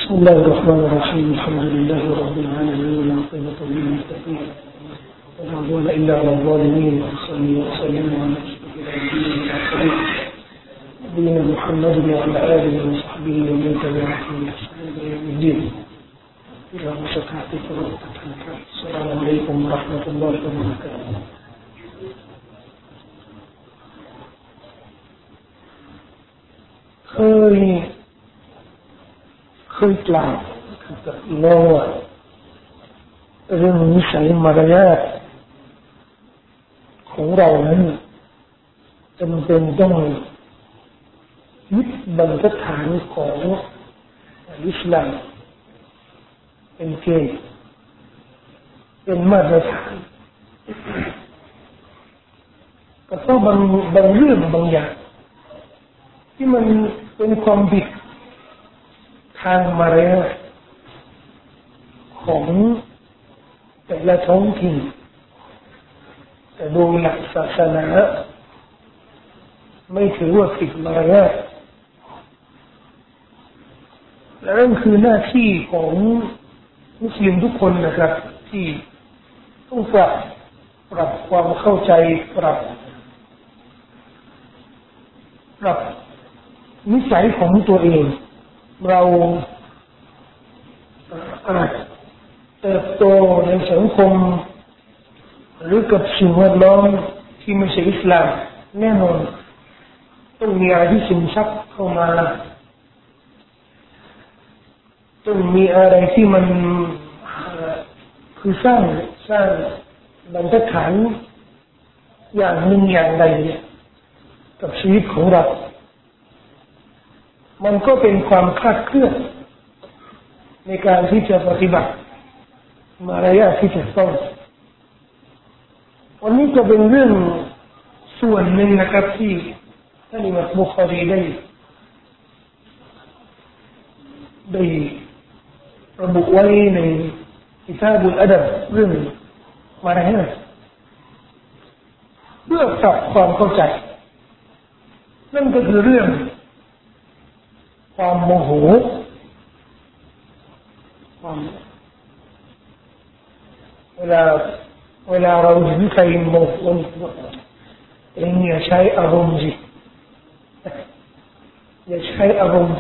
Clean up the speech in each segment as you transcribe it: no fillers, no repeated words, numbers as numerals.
بسم الله الرحمن الرحيم الحمد لله رب العالمين والعاقبة للمتقين ولا عدوان إلا على الظالمين وصلي وسلم على أشرف الأنبياء والمرسلين نبينا محمد وعلى آله وصحبه ومن تبعهم بإحسان إلى يوم الدين إلى مسكات السلام عليكم ورحمة الله وبركاتهเคยกล่าวกับน้องว่าเรื่องนิสัยมารยาทของเรานั้นจำเป็นต้องยึดบรรทัดฐานของอิสลามเป็นเกณฑ์เป็นมาตรฐานก็เพราะบางเรื่องบางอย่างที่มันเป็นความผิดทางมารยาทของแต่ละท้องถิ่นแต่โดยหลักศาสนาไม่ถือว่าผิดมารยาทและนั่นคือหน้าที่ของมุสลิมทุกคนนะครับที่ต้องปรับความเข้าใจปรับนิสัยของตัวเองเราอาจเติบโตในสังคมหรือกับสิ่งแวดล้อมที่ไม่ใช่อิสลามแน่นอนต้องมีอะไรที่ซึมซับเข้ามาต้องมีอะไรที่มันคือสร้างบรรทัดฐานอย่างหนึ่งอย่างใดกับชีวิตของเรามันก็เป็นความคลาดเคลื่อนในการที่จะปฏิบัติมารยาทที่ถูกต้องวันนี้ก็เป็นเรื่องส่วนหนึ่งนะครับที่ท่านอิหม่ามบุคอรีได้ระบุไว้ในกิตาบุลอะดับเรื่องมารยาทเพื่อปรับความเข้าใจนั่นก็คือเรื่องความโมโหเวลาเราเห็นใครโมโหเองอย่าใช้อารมณ์สิอย่าใช้อารมณ์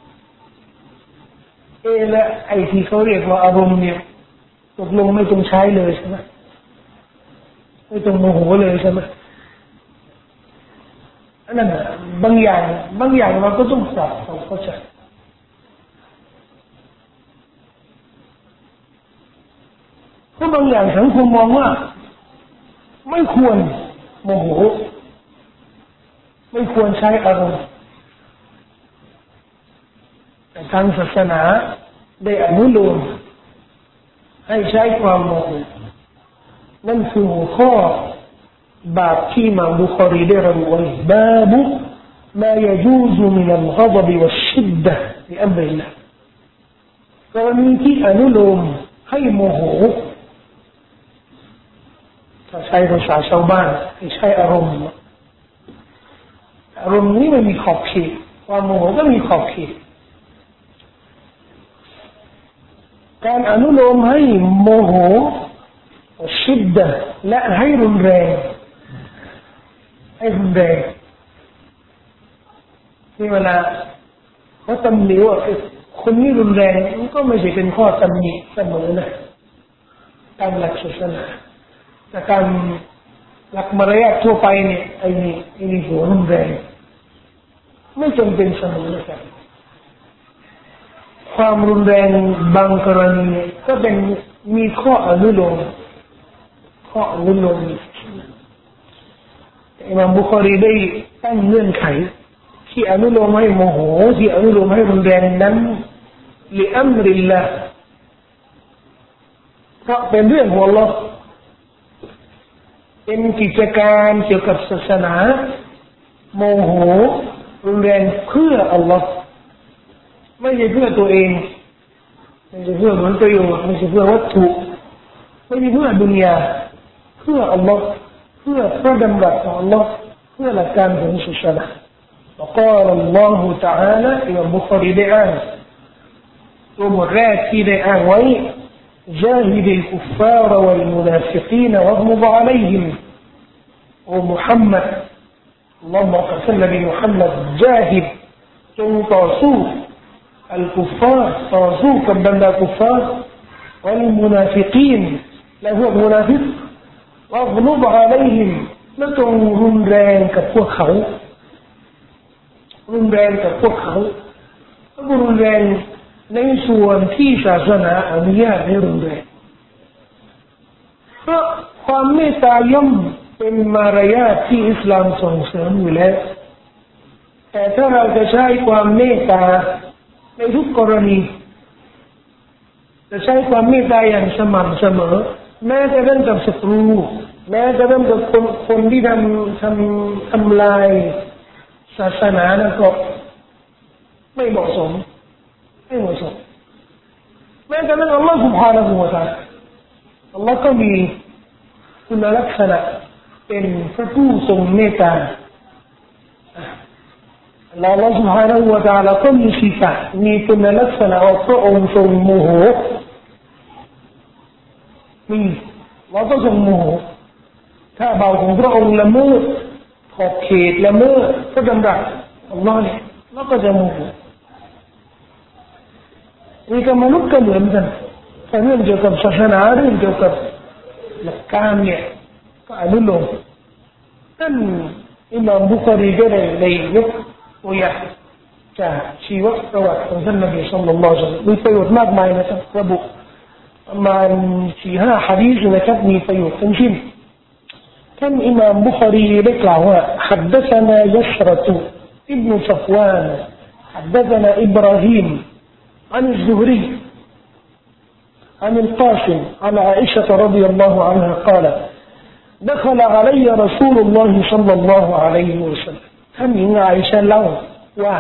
และไอ้ที่เขาเรียกว่าอารมณ์เนี่ยตกลงไม่ต้องใช้เลยใช่ไหมไม่ต้องโมโหเลยใช่ไหมอันนั้นบางอย่างเราก็ต้องปรับความเข้าใจเพราะบางอย่างสังคมมองว่าไม่ควรโมโหไม่ควรใช้อารมณ์แต่ทางศาสนาได้อนุโลมให้ใช้ความโมโหนั่นคือหัวข้อบาปที่อิหม่ามบุคอรีได้ระบุไว้บาบุมาญะญูซมินัลฆฎบวัชชิดดะฮ์ลิอัมริลลาห์กรณีที่อนุโลมให้โมโหถ้าใช้ภาษาชาวบ้านให้ใช้อารมณ์นี้มันมีขอบเขตความโมโหก็มีขอบเขตการอนุโลมให้โมโหชิดดะและให้รุนแรงที่เวลาเขาตำหนิว่าคนนี้รุนแรงมันก็ไม่ใช่เป็นข้อตำหนิเสมอนะตามหลักศาสนาแต่การหลักมารยาททั่วไปเนี่ยไอ้นี่หัวรุนแรงไม่จำเป็นเสมอนะครับความรุนแรงบางกรณีก็เป็นมีข้ออนุโลมอิหม่ามบุคอรีได้ตั้งเงื่อนไขที่อนุโลมให้โมโหที่อนุโลมให้รุนแรงนั้นลิอัมริลลาห์เพราะเป็นเรื่องของอัลเลาะห์เป็นกิจการเกี่ยวกับศาสนาโมโหรุนแรงเพื่ออัลเลาะห์ไม่ใช่เพื่อตัวเองไม่ใช่เพื่อผลประโยชน์ไม่ใช่เพื่อวัตถุไม่ใช่เพื่อดุนยาเพื่ออัลเลาะห์เพื่อพระดำรัสของอัลเลาะห์เพื่อหลักการของศาสนา وقال الله تعالى إمام بخاري ได้อ้างตัวบทแรกที่ได้อ้างไว้ جاهد الكفار والمنافقين واغلظ عليهم โอ้มุฮัมมัดอัลลอฮฺบอกกับท่านนบีมุฮัมมัด جاهد จงต่อสู้อัลกุฟฟาร์ต่อสู้กับบรรดากุฟฟาร์والمنافقين และพวกมุนาฟิกواغلظ عليهم และจงรุนแรงกับพวกเขารุนแรงกับพวกเขารุนแรงในส่วนที่ศาสนาอนุญาตให้รุนแรงเพราะความเมตตาย่อมเป็นมารยาทที่อิสลามส่งเสริมอยู่แล้วแต่ถ้าเราจะใช้ความเมตตาในทุกกรณีจะใช้ความเมตตาอย่างสม่ำเสมอแม้จะเรื่องกับศัตรูแม้จะเรื่องกับคนที่ทำลายศาสนานั้นก็ไม่เหมาะสมไม่เหมาะสมแม้แต่นั้นอัลลอฮฺ سبحانه และ تعالى อัลลอฮฺก็มีคุณลักษณะเป็นพระผู้ทรงเมตตาอัลลอฮฺ سبحانه และ تعالى ก็มีสิทธิ์มีคุณลักษณะว่าพระองค์ทรงโมโหมีเราก็ทรงโมโหถ้าเบาของพระองค์ละเมิดขอบเขตละเมิดพระดำรัสอัลลอฮฺเนี่ยเราก็จะโมโหนี่ก็มนุษย์ก็เหมือนกันแต่เรื่องเกี่ยวกับศาสนาเรื่องเกี่ยวกับหลักการเนี่ยก็อนุโลมท่านอิหม่ามบุคอรีก็ได้ยกตัวอย่างจากชีวประวัติของท่านนบีศ็อลลัลลอฮุอะลัยฮิวะซัลลัมมีประโยชน์มากมายนะครับระบุประมาณ 4-5 หะดีษนะครับมีประโยชน์ทั้งสิ้นท่านอิหม่ามบุคอรีได้กล่าวว่า حدثنا يسرة ابن صفوان حدثنا إبراهيم عن الزهري عن القاسم عن عائشة رضي الله عنها قالت دخل علي رسول الله صلى الله عليه وسلم ท่านหญิงอาอิชะเล่าว่า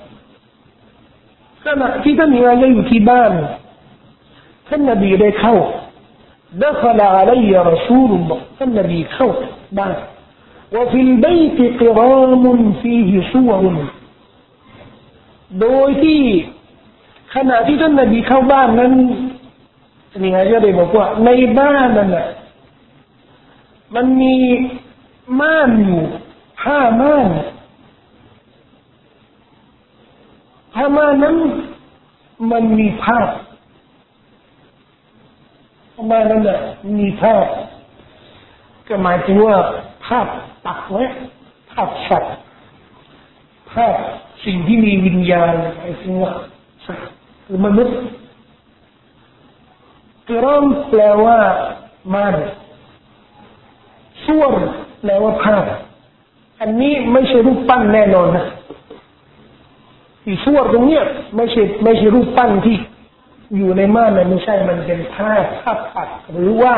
ขณะที่ท่านหญิงอาอิชะอยู่ที่บ้านท่านนบีได้เข้า دخل علي رسول الله ท่านนบีเข้าบ้าน وفي البيت قرام فيه صور โดยที่ขณะที่ท่านนบีเข้าบ้านนั้นนี่ไงจะได้บอกว่าในบ้านนั้นน่ะมันมีม่านอยู่ผ้าม่านนั้นมันมีภาพผ้าม่านนั้นน่ะมีภาพก็หมายถึงว่าภาพปักไว้ภาพสัตว์ภาพสิ่งที่มีวิญญาณหมายถึงว่าหรือมนุษย์กรามแปลว่าม่านส่วนแปลว่าภาพอันนี้ไม่ใช่รูปปั้นแน่นอนนะที่ส่วนตรงเนี้ยไม่ใช่รูปปั้นที่อยู่ในม่านนะไม่ใช่มันเป็นภาพปักหรือว่า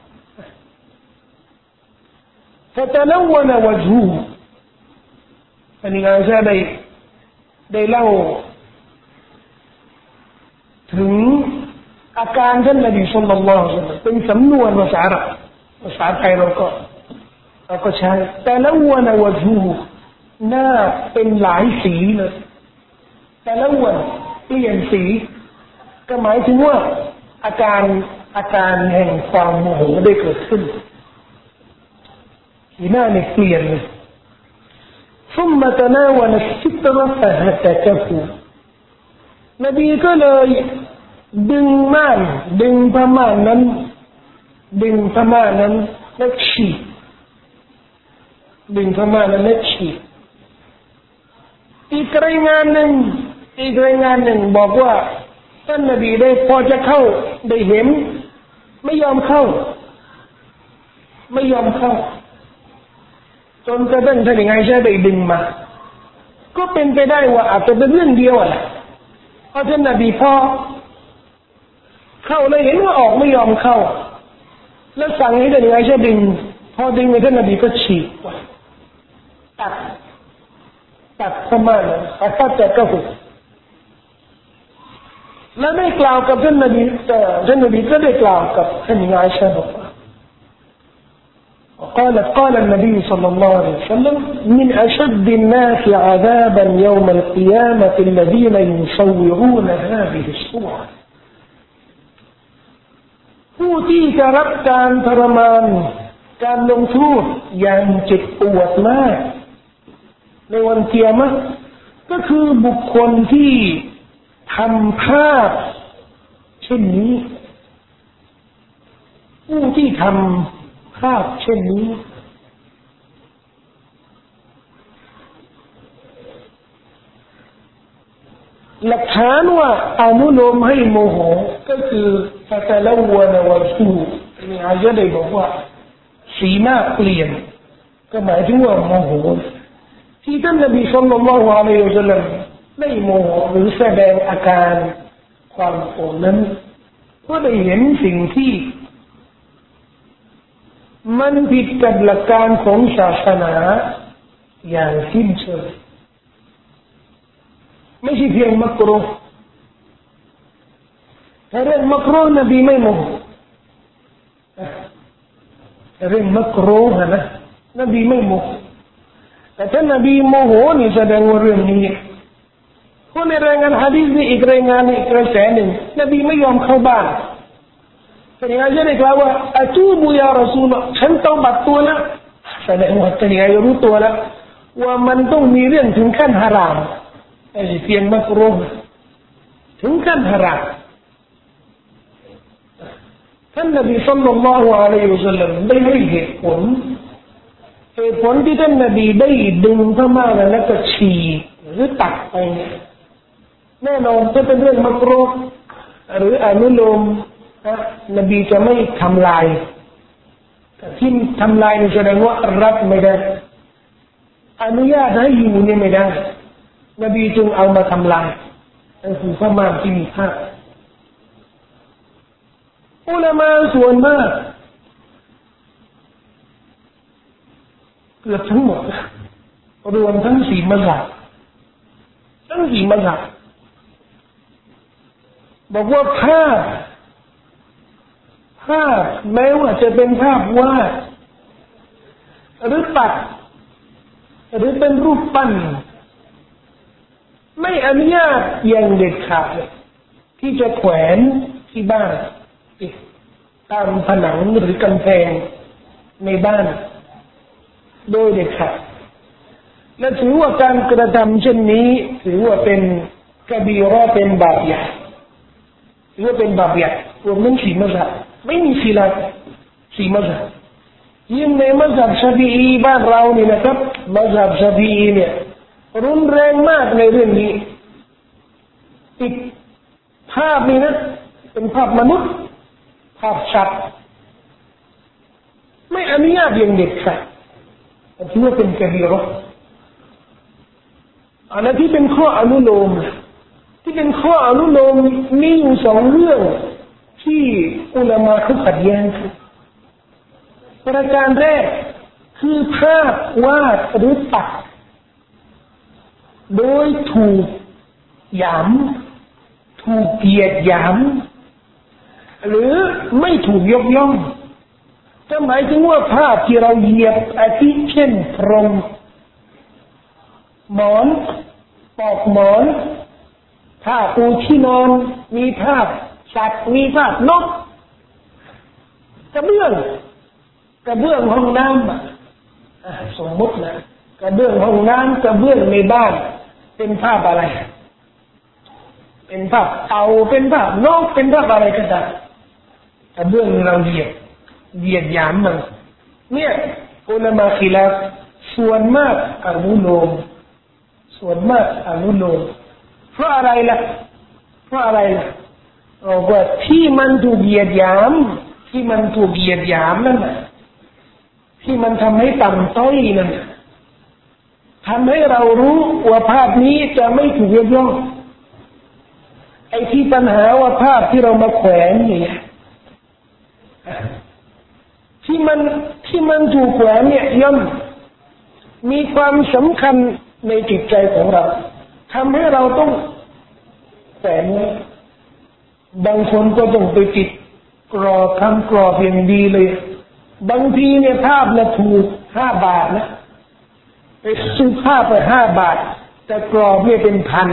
فتلون وجهه อันนี้อาจารย์ได้เล่าถึงอาการท่านนบีศ็อลลัลลอฮุอะลัยฮิวะซัลลัมเป็นสำนวนภาษาอาหรับภาษาไทยเราก็ใช้แต่ละวันวะจูหน้าเป็นหลายสีเลยแต่ละวันเปลี่ยนสีก็หมายถึงว่าอาการแห่งความโมโหได้เกิดขึ้นสีหน้าเนี่ยเปลี่ยนเลย ثم تناول الستر فهتكه นบีก็เลยดึงม่านดึงผ้าม่านนั้นแล้วฉีกดึงผ้าม่านนั้นแล้วฉีกอีกรายงานหนึ่งบอกว่าท่านนบีได้พอจะเข้าได้เห็นไม่ยอมเข้าจนกระทั่งท่านยังไงใช่ได้ดึงมาก็เป็นไปได้ว่าอาจจะเป็นเรื่องเดียวแหละเพราะท่านนบีพอเข้าเลยเห็นว่าออกไม่ยอมเข้าแล้วสั่งให้ท่านยังไงใช่ดึงพอดึงไปท่านนบีก็ฉีกตัดประมาณนั้นตัดแต่ก็หุบแล้วได้กล่าวกับท่านนบีก็ได้กล่าวกับท่านยังไงใช่บอกว่า قال النبي صلى الله عليه وسلم من أشد الناس عذابا يوم القيامة الذين يصورون هذه الصورผู้ที่จะรับการทรมานการลงโทษอย่างเจ็บปวดมากในวันกิยามะห์ก็คือบุคคลที่ทำภาพเช่นนี้ผู้ที่ทำภาพเช่นนี้หลักฐานว่าอนุโลมให้โมโหก็คือฟาตะลาวะนวะซูมีอายะห์ได้บอกว่าสีหน้าเปลี่ยนก็หมายถึงว่าโมโหที่ท่านนบีศ็อลลัลลอฮุอะลัยฮิวะซัลลัมได้โมโหหรือแสดงอาการความโกรธนั้นก็ได้เห็นสิ่งที่มันผิดกับหลักการของศาสนาอย่างสิ้นเชิงไม่ใช่เพียงมักรุฮ์ถ้าเรื่องมักรุฮ์นบีไม่โมโหถ้าเรื่องมักรุฮ์นะนบีไม่โมโหแต่ถ้านบีโมโหนี่แสดงว่าเรื่องนี้คนในรายงานหะดีษนี่อีกรายงานอีกกระแสหนึ่งนบีไม่ยอมเข้าบ้านแต่ยังไงจะได้กล่าวว่าอะตูบุยารอซูลฉันต้องบัดตัวแล้วแสดงว่าตอนนี้รู้ตัวแล้วว่ามันต้องมีเรื่องถึงขั้นฮารามไอ้เพียงมักรุฮ์ถึงขั้นฮารามท่านนบีศ็อลลัลลอฮุอะลัยฮิวะซัลลัมได้ให้เหตุผลที่ท่านนบีได้ดึงผ้าม่านแล้วก็ฉีกหรือตัดไปแน่นอนถ้าเป็นเรื่องมักรุฮ์หรืออนุโลมนบีจะไม่ทำลายที่ทำลายนี่แสดงว่ารับไม่ได้อนุญาตให้อยู่นี่ไม่ได้นบีจึงเอามาทำลายนั่นคือผ้าม่านที่มีผ้าอุลามะส่วนมากเกือบทั้งหมดรวมทั้ง4มัซฮับทั้ง4มัซฮับบอกว่าภาพแม้ว่าจะเป็นภาพวาดหรือตัดหรือเป็นรูปปั้นไม่อนุญาตอย่างเด็ดขาดที่จะแขวนที่บ้านตามผนังหรือกำแพงในบ้านโดยเด็ดขาดและถือว่าการกระทำเช่นนี้ถือว่าเป็นกะบีเราะห์เป็นบาปใหญ่ถือว่าเป็นบาปใหญ่รวมทั้ง4มัซฮับไม่มีศิลา4มัซฮับยิ่งในมัซฮับชาฟิอีบ้านเรานี่นะครับมัซฮับชาฟิอีเนี่ยรุนแรงมากในเรื่องนี้ติดภาพนี้นะเป็นภาพมนุษย์ภาพสัตว์ไม่อนุญาตอย่างเด็ดขาดถือว่าเป็นกะบีเราะห์อันนั้นที่เป็นข้ออนุโลมที่เป็นข้ออนุโลมมีอยู่2เรื่องที่อุลามะเขาขัดแย้งกันประการแรกคือภาพวาดหรือตัดโดยถูกหยามถูกเหยียดหยามหรือไม่ถูกยกย่องจะหมายถึงว่าภาพที่เราเหยียบอาทิเช่นพรมหมอนปลอกหมอนผ้าปูที่นอนมีภาพสัตว์มีภาพนกกระเบื้องห้องน้ำสมมตินะกระเบื้องห้องน้ำกระเบื้องในบ้านเป็นภาพอะไรเป็นภาพเต่าเป็นภาพนกเป็นภาพอะไรก็ได้กระเบื้องเราเหยียดหยามมันเนี่ยอุลามะคิลาฟส่วนมากอนุโลมเพราะอะไรล่ะว่าที่มันถูกเหยียดหยามนั่นน่ะที่มันทำให้ต่ำต้อยนั่นทำให้เรารู้ว่าภาพนี้จะไม่ถูกยกย่องไอ้ที่ปัญหาว่าภาพที่เรามาแขวนเนี่ยที่มันถูกแขวนเนี่ยย่อมมีความสำคัญในจิตใจของเราทำให้เราต้องแขวนบางคนก็ต้องไปติดกรอบทำกรอบอย่างดีเลยบางทีเนี่ยภาพเนี่ยถูก5 บาทนะไปซื้อภาพไป5 บาทแต่กรอบเนี่ยเป็นพัน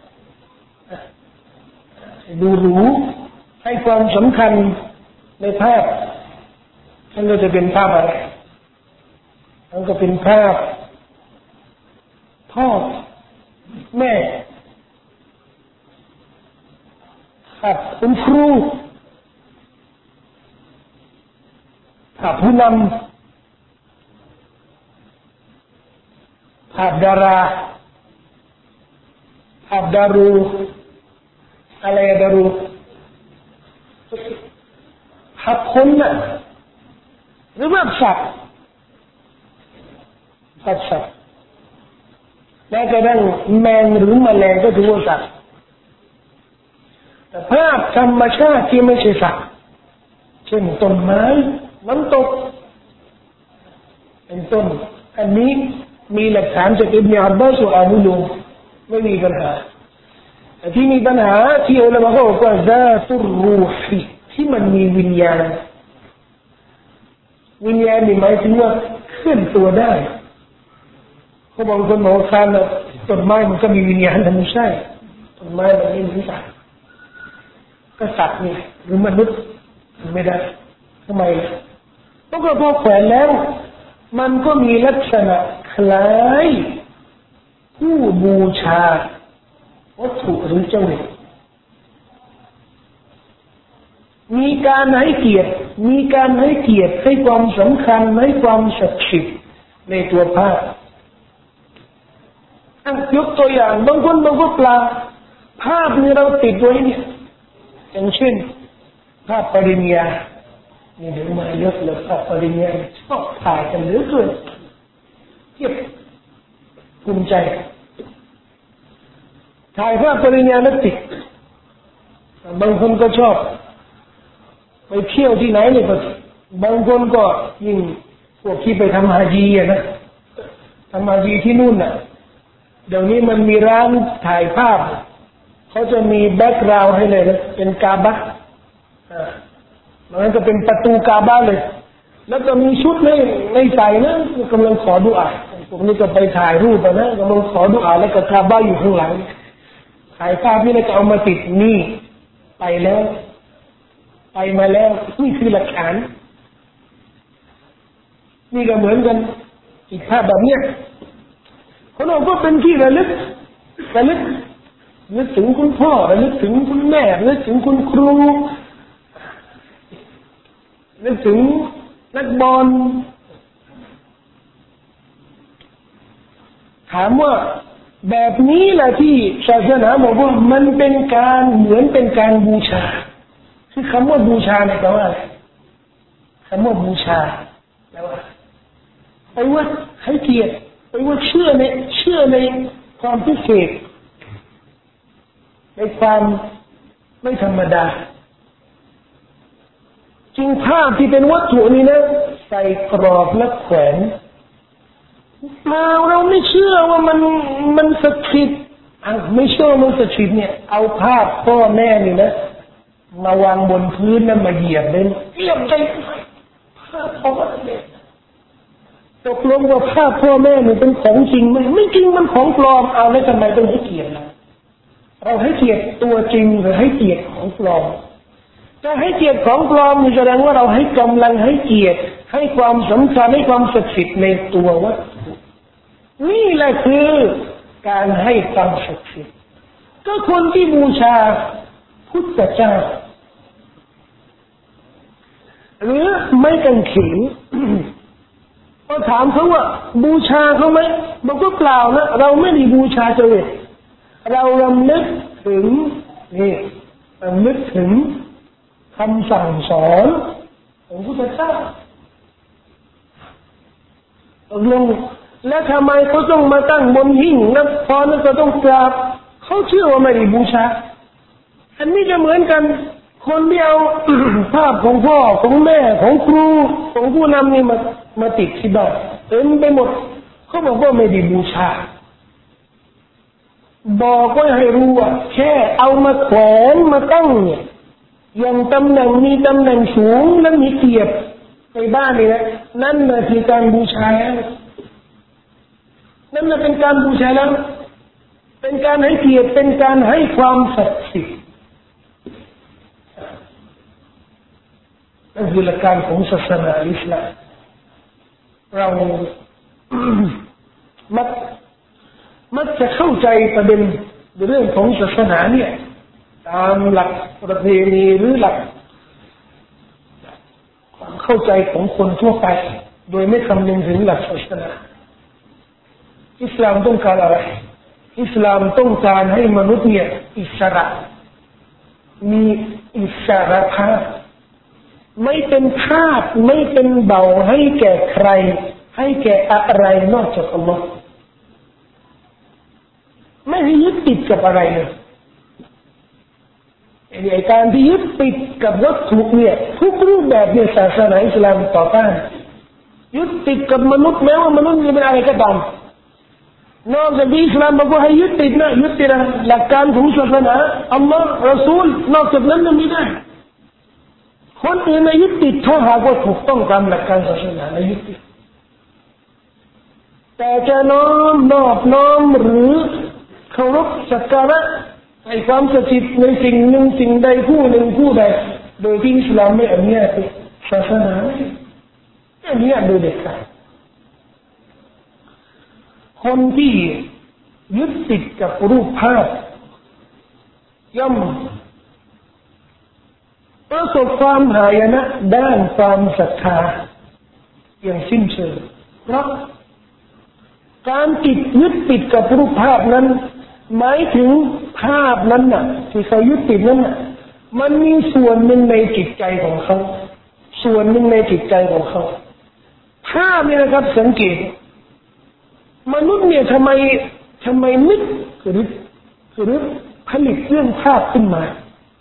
ดูหรูให้ความสำคัญในภาพมันก็จะเป็นภาพอะไรมันก็เป็นภาพพ่อแม่ภาพคุณครูภาพผู้นำภาพดาราภาพดารูอะไรดารูภาพคนน่ะหรือว่าสัตว์แม้กระทั่งแมงหรือแมลงก็ถือว่าสัตว์แต่ภาพธรรมชาติที่ไม่ใช่สัตว์เช่นต้นไม้น้ำตกเป็นต้นอันนี้มีหลักฐานจากอิบนุอับบาสและอบูลุไม่มีปัญหาแต่ที่มีปัญหาที่อุลามะเขาบอกว่าซาตุรรูฮีที่มันมีวิญญาณนี่หมายถึงว่าเคลื่อนตัวได้เขาบอกคนบอกว่าต้นไม้มันก็มีวิญญาณแต่ไม่ใช่ต้นไม้มันไม่มีสัตว์ก็สัตว์นี่หรือมนุษย์ไม่ได้ทำไมเพราะพอแขวนแล้วมันก็มีลักษณะคล้ายผู้บูชาวัตถุหรือเจ้าหนึ่งมีการให้เกียรติให้ความสำคัญให้ความศักดิ์สิทธิ์ในตัวภาพยกตัวอย่างบางคนปลาภาพนี้เราติดไว้เนี่ยอย่างเช่นภาพปริญญานี่เดี๋ยวมาเยอะเลยภาพปริญญาชอบถ่ายกันเหลือเกินเทียบภูมิใจถ่ายภาพปริญญาแล้วติดบางคนก็ชอบไปเที่ยวที่ไหนเนี่ยก็บางคนก็ยิ่งพวกที่ไปทำฮาจีนะทำฮาจีที่นู่นน่ะเดี๋ยวนี้มันมีร้านถ่ายภาพเขาจะมีแบ็คกราวด์ให้เลยนะเป็นกาบะมันก็เป็นประตูกาบะเลยแล้วก็มีชุดไม่ใส่นะกำลังขอดุอาผมนี่ก็ไปถ่ายรูปนะกำลังขอดุอาแล้วก็กาบะอยู่ข้างหลังถ่ายภาพนี่แล้วก็เอามาติดนี่ไปมาแล้วนี่คือหลักฐานนี่ก็เหมือนกันอีกภาพแบบเนี้ยเขาบอกว่าเป็นที่ระลึกนึกถึงคุณพ่อนึกถึงคุณแม่นึกถึงคุณครูนึกถึงนักบอลถามว่าแบบนี้แหละที่ศาสนาบอกว่ามันเป็นการเหมือนเป็นการบูชาคือคำว่าบูชาเนี่ยแปลว่าอะไรคำว่าบูชาแปลว่าไปว่าให้เกียรติไปว่าเชื่อในความพิเศษในความไม่ธรรมดาจริงภาพที่เป็นวัตถุนี้นะใส่กรอบและแขวนเราไม่เชื่อว่ามันศักดิ์สิทธิ์ไม่เชื่อมันศักดิ์สิทธิ์เนี่ยเอาภาพพ่อแม่นี่นะมาวางบนพื้นแล้วมาเหยียบเลยเหยียบใจภาพพ่อแม่ตกลงว่าภาพพ่อแม่นี่เป็นของจริงไหมไม่จริงมันของปลอมเอาแล้วทำไมต้องให้เกียรติเราให้เกียรติตัวจริงหรือให้เกียรติของปลอมถ้าให้เกียรติของปลอมนี่แสดงว่าเราให้กำลังให้เกียรติให้ความสำคัญให้ความศักดิ์สิทธิ์ในตัววัตถุนี่แหละคือการให้ความศักดิ์สิทธิ์ก็คนที่บูชาพุทธเจ้าหรือไม่กางเขนก็ถามเขาว่าบูชาเขาไหมบอกว่าเปล่านะเราไม่ได้บูชาเจริญเรารำลึกถึงคำสั่งสอนของพุทธเจ้าลงและทำไมเขาต้องมาตั้งบนหิ้งแล้วพอนั้นก็ต้องกราบเขาเชื่อว่าไม่ได้บูชาอันนี้จะเหมือนกันคนที่เอา ภาพของพ่อของแม่ของครูของผู้นำนี่มาติดที่บ้านเต็มไปหมดเขาบอกว่าไม่ได้บูชาบอกว่าให้รู้ว่าแค่เอามาแขวนมาตั้งเนี่ยอย่างตำแหน่งมีตำแหน่งสูงและมีเกียรติในบ้านนี่นะนั่นน่ะคือการบูชาแล้วนั่นน่ะเป็นการบูชาแล้วเป็นการให้เกียรติเป็นการให้ความศักดิ์สิทธิ์นั่นคือหลักการของศาสนาอิสลามเรามักจะเข้าใจประเด็นเรื่องของศาสนาเนี่ยตามหลักประเพณีหรือหลักความเข้าใจของคนทั่วไปโดยไม่คำนึงถึงหลักศาสนาอิสลามต้องการอะไรอิสลามต้องการให้มนุษย์เนี่ยอิสระมีอิสระภาพไม่เป็นทาสไม่เป็นเบาให้แก่ใครให้แก่อะไรนอกจากอัลลอฮ์ไม่ให้ยึดติดกับอะไรเลยไอ้การที่ยึดติดกับวัตถุเนี่ยทุกรูปแบบเนี่ยศาสนาอิสลามต่อต้านยึดติดกับมนุษย์แม้ว่ามนุษย์จะเป็นอะไรก็ตามนอกจากที่อิสลามบอกว่าให้ยึดติดนะยึดติดหลักการของศาสนาอัลลอฮ์รอซูลนอกจากนั้นไม่ได้คนอื่นไม่ยึดติดถ้าหากว่าถูกต้องตามหลักการศาสนาไม่ยึดติดแต่จะน้อมนอบน้อมหรือเคารพสักการะให้ความศักดิ์สิทธิ์ในสิ่งหนึ่งสิ่งใดผู้หนึ่งผู้ใดโดยที่อิสลามไม่อนุญาตศาสนาไม่อนุญาตโดยเด็ดขาดคนที่ยึดติดกับรูปภาพย่อมประสบความหายนะด้านความศรัทธาอย่างสิ้นเชิงเพราะการยึดติดกับรูปภาพนั้นหมายถึงภาพนั้นน่ะที่เขายึดติดนั้นน่ะมันมีส่วนหนึ่งในจิตใจของเขาส่วนหนึ่งในจิตใจของเขาภาพเนี่ยนะครับสังเกตมนุษย์เนี่ยทำไมนึกหรือผลิตเรื่องภาพขึ้นมา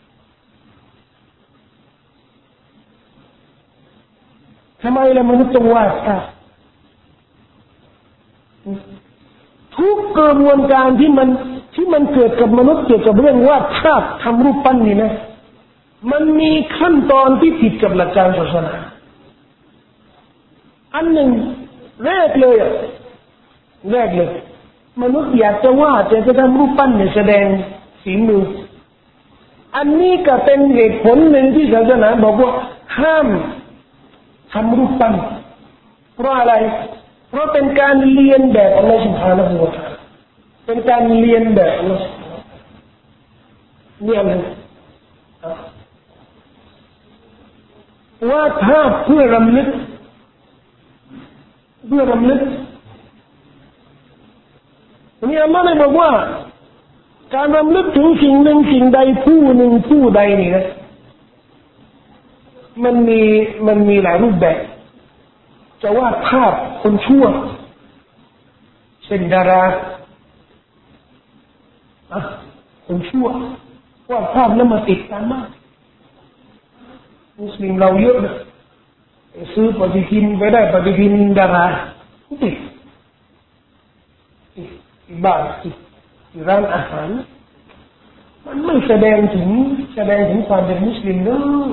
ทำไมล่ะมนุษย์ต้องวาดภาพทุกกระบวนการที่มันเกิดกับมนุษย์เกี่ยวกับเรื่องวาดภาพทำรูปปั้นนี่นะมันมีขั้นตอนที่ผิดกับหลักการศาสนาอันหนึ่งแรกเลยมนุษย์อยากจะวาดอยากจะทำรูปปั้นเนี่ยแสดงฝีมืออันนี้ก็เป็นเหตุผลหนึ่งที่ศาสนาบอกว่าห้ามทำรูปปั้นเพราะอะไรเพราะเป็นการเลียนแบบอัลลอฮฺ سبحانه และ تعالى เป็นการเลียนแบบอัลลอฮฺเนี่ยเลยวาดภาพเพื่อรำลึกนี่อัลลอฮฺได้บอกว่าการรำลึกถึงสิ่งหนึ่งสิ่งใดผู้หนึ่งผู้ใดนี่นะมันมีหลายรูปแบบจะวาดภาพคนชั่วเช่นดาราคนชั่ววาดภาพแล้วมาติดตามมากมุสลิมเราเยอะนะซื้อปฏิทินไปได้ปฏิทินดาราติดบ้านติดร้านอาหารมันไม่แสดงถึงความเป็นมุสลิมเลย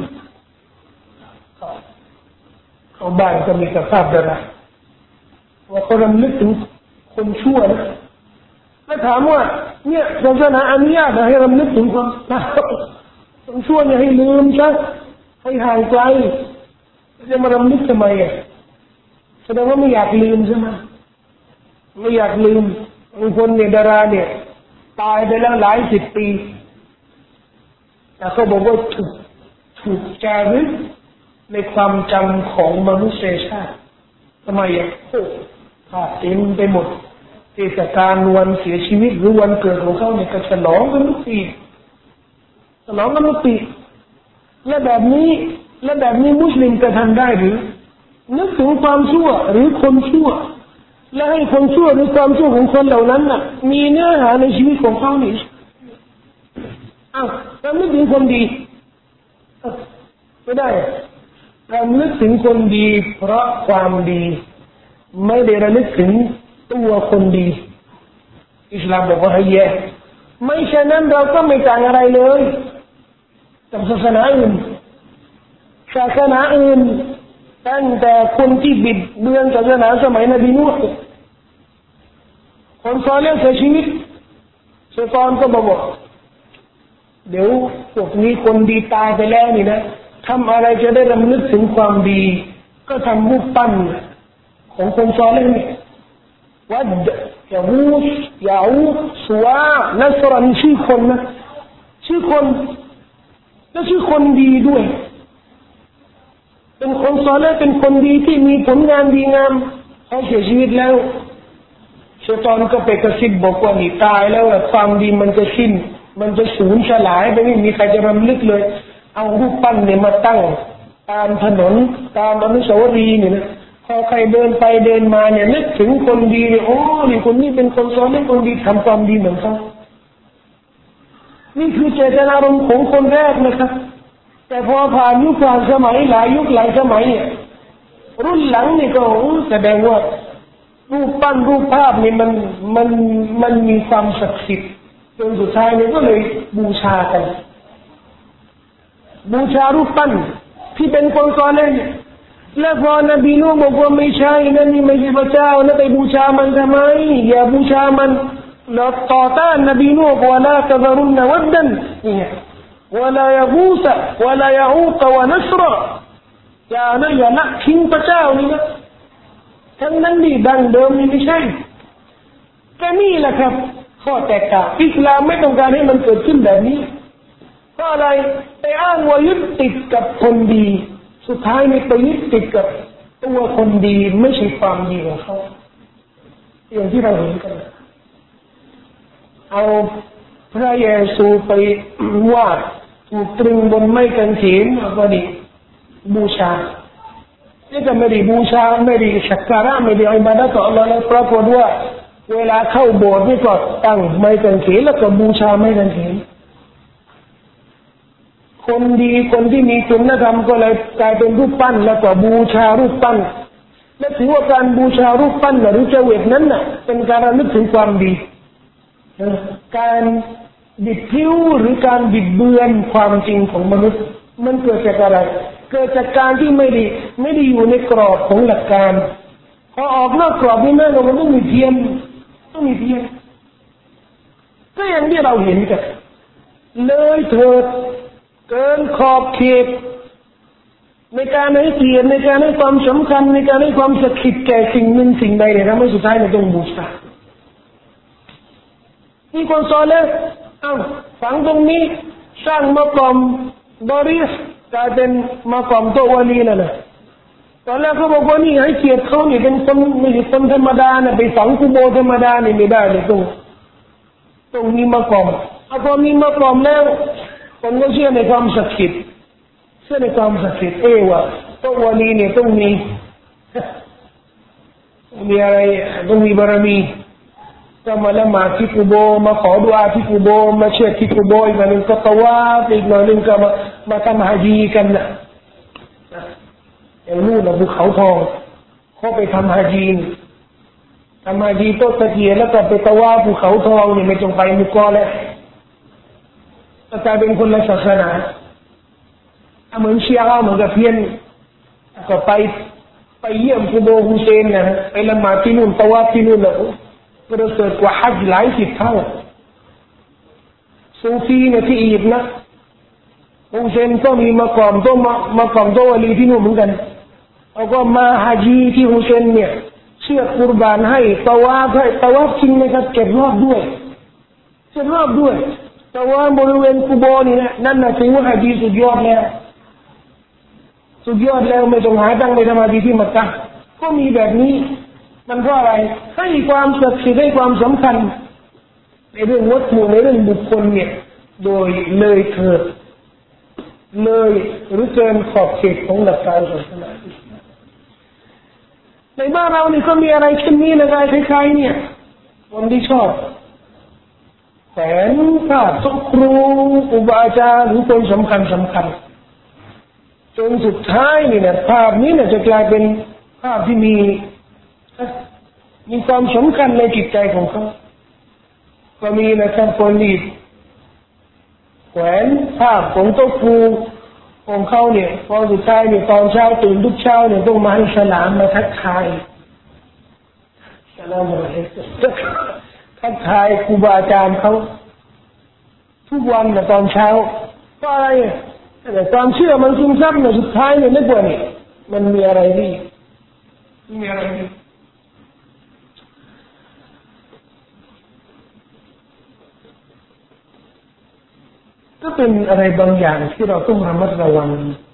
เขาบ้านก็มีสภาพดาราว่าเขารำลึกถึงคนชั่วนะแล้วถามว่าเนี่ยศาสนาอนุญาตให้รำลึกถึงคนชั่วเนี่ยให้ลืมซะให้ห่างไกลจะมารำลึกทำไมอ่ะแสดงว่าไม่อยากลืมใช่ไหมไม่อยากลืมบางคนเนี่ยดาราเนี่ยตายไปแล้วหลายสิบปีแต่เขาบอกว่าถูกจารึกในความจำของมนุษยชาติทำไมอ่ะภาพเต็มไปหมดเทศกาลวันเสียชีวิตหรือวันเกิดของเขาเนี่ยก็ฉลองกันทุกปีและแบบนี้มุสลิมจะทำได้หรือนึกถึงความชั่วหรือคนชั่วและให้คนชั่วหรือความชั่วของคนเหล่านั้นน่ะมีเนื้อหาในชีวิตของเขานี่เรานึกถึงคนดีไม่ได้เรานึกถึงคนดีเพราะความดีไม่ได้ระลึกถึงตัวคนดีอิสลามบอกว่าให้แยกไม่ฉะนั้นเราก็ไม่ต่างอะไรเลยกับศาสนาอื่นตั้งแต่คนที่บิดเบือนศาสนาสมัยนบีนูห์คนซอลิห์เสียชีวิตชัยฏอนก็บอกว่าเดี๋ยวพวกนี้คนดีตายไปแล้วนี่นะทำอะไรจะได้รำลึกถึงความดีก็ทำรูปปั้นของคนซอลิห์นี่วัดยาฮูสยาอูสวานัสรันชื่อคนนะชื่อคนและชื่อคนดีด้วยเป็นคนซอลิห์เป็นคนดีที่มีผลงานดีงามเขาเสียชีวิตแล้วชัยฏอนก็ไปกระซิบบอกว่านี่ตายแล้วความดีมันจะสิ้นมันจะสูญสลายไปไม่มีใครจะรำลึกเลยเอารูปปั้นเนี่ยมาตั้งตามถนนตามอนุสาวรีย์เนี่ยนะพอใครเดินไปเดินมาเนี่ยนึกถึงคนดีเนี่ยโอ้นี่คนนี้เป็นคนซอลิห์คนดีทำความดีเหมือนเขานี่คือเจตนารมณ์ของคนแรกนะครับแต่พอผ่านยุคผ่านสมัยหลายยุคหลายสมัยเนี่ยรุ่นหลังนี่ก็แสดงว่ารูปปั้นรูปภาพนี่มันมีความศักดิ์สิทธิ์จนสุดท้ายเนี่ยก็เลยบูชากันบูชารูปปั้นที่เป็นคนซอลิห์แล้วพอนบีนูห์บอกว่าไม่ใช่นั่นนี่ไม่ใช่พระเจ้าแล้วไปบูชามันทำไมอย่าบูชามันแล้วต่อต้านนบีนูห์ว่าลาตะซรุนวัดดันนี่ولا يغوث ولا يعوق ونسر อย่าละทิ้งพระเจ้านี่นะทั้งนั้นนี่ดังเดิมนี่ไม่ใช่แต่นี่แหละครับข้อแตกต่างอิสลามไม่ต้องการให้มันเกิดขึ้นแบบนี้เพราะอะไรไปอ้างว่ายึดติดกับคนดีสุดท้ายนี่ไปยึดติดกับตัวคนดีไม่ใช่ความดีของเขาอย่างที่เราเห็นกันเอาพระเยซูไปวาดถูกตรึงบนไม้กางเขนว่าดีบูชานี่ก็ไม่ได้บูชาไม่ได้สักการะไม่ได้อิบาดะห์ต่ออัลเลาะห์แล้วปรากฏว่าเวลาเข้าโบสถ์นี่ก็ตั้งไม้กางเขนแล้วก็บูชาไม้กางเขนคนดีคนที่มีคุณธรรมก็เลยกลายเป็นรูปปั้นแล้วก็บูชารูปปั้นและถือว่าการบูชารูปปั้นหรือเจวิตนั้นน่ะเป็นการระลึกถึงความดีการบิดผิวหรือการบิดเบือนความจริงของมนุษย์มันเกิดจากอะไรเกิดจากการที่ไม่ได้อยู่ในกรอบของหลักการพอออกนอกกรอบนี่แน่นอนมันต้องมีเพี้ยนก็อย่างที่เราเห็นกันเลยเถิดเกินขอบเขตในการให้เกียรติในการให้ความสำคัญในการให้ความศักดิ์สิทธิ์แก่สิ่งหนึ่งสิ่งใดเนี่ยทำให้สุดท้ายเราต้องบูชามีคนซอลิห์ฝังตรงนี้สร้างมากอมบริสกลายเป็นมากอมโตวาลีนั่นแหละตอนแรกเขาบอกว่านี่ให้เกียรติเขานี่เป็นคนไม่ใช่คนธรรมดานะไปฝังกุโบธรรมดานี่ไม่ได้เลยตรงนี้มากอมพอมีมากอมแล้วคนก็เชื่อในความศักดิ์สิทธิ์เชื่อในความศักดิ์สิทธิ์ว่าโตวาลีเนี่ยต้องมีอะไรต้องมีบารมีก็มาละหมาดที่กุโบมาขอดุอาที่กุโบมาเชื่อที่กุโบอีกหนึ่งก็ตะวาฟอีกหน่อยหนึ่งก็มาทำฮะญีกันนะอย่างนู้นภูเขาทองเขาไปทำฮะญีโตตะเกียแล้วก็ไปตะวาภูเขาทองนี่ไม่ต้องไปมุกอแล้วกลายเป็นคนละศาสนาเหมือนเชียร์เหมือนกับเพี้ยนก็ไปเยี่ยมกุโบฮุเซนนะไปละหมาดที่นู่นตะวาฟที่นู่นนะประเสริฐกว่าฮัจญ์หลายสิบเท่าซูฟีเนี่ยที่อียิปต์นะฮุเซนก็มีมากอมโตวาลีที่นู่นเหมือนกันแล้วก็มาฮะญีที่ฮุเซนเนี่ยเชือกกุรบานให้ตะวาฟจริงนะครับเก็บรอบด้วยตะวาฟบริเวณกุโบนี่นะนั่นน่ะถือว่าฮะญีสุดยอดแล้วไม่ต้องหาตังค์ไปทำฮะญีที่มักกะฮ์ก็มีแบบนี้มันเพราะอะไรให้ความศักดิ์สิทธิ์ให้ความสำคัญในเรื่องวัตถุในเรื่องบุคคลเนี่ยโดยเลยเถิดเลยหรือเกินขอบเขตของหลักการศาสนาในบ้านเรานี่ก็มีอะไรเช่นนี้นะคล้ายๆเนี่ยคนที่ชอบแขวนภาพศพครูอุบาอาจารย์หรือคนสำคัญจนสุดท้ายนี่นะภาพนี้เนี่ยจะกลายเป็นภาพที่มีความสำคัญในจิตใจของเขาก็มีนะครับคนที่แขวนภาพของโต๊ะครูของเขาเนี่ยพอสุดท้ายเนี่ยตอนเช้าตื่นทุกเช้าเนี่ยต้องมาให้สลามมาทักทายสลามอะไรทักทายครูบาอาจารย์เขาทุกวันนะตอนเช้าเพราะอะไรแต่ความเชื่อมันซึมซับเนี่ยสุดท้ายเนี่ยไม่ควรเนี่ยมันมีอะไรนี่มีอะไรนี่ก็เป็นอะไรบางอย่างที่เราต้องระมัดระวัง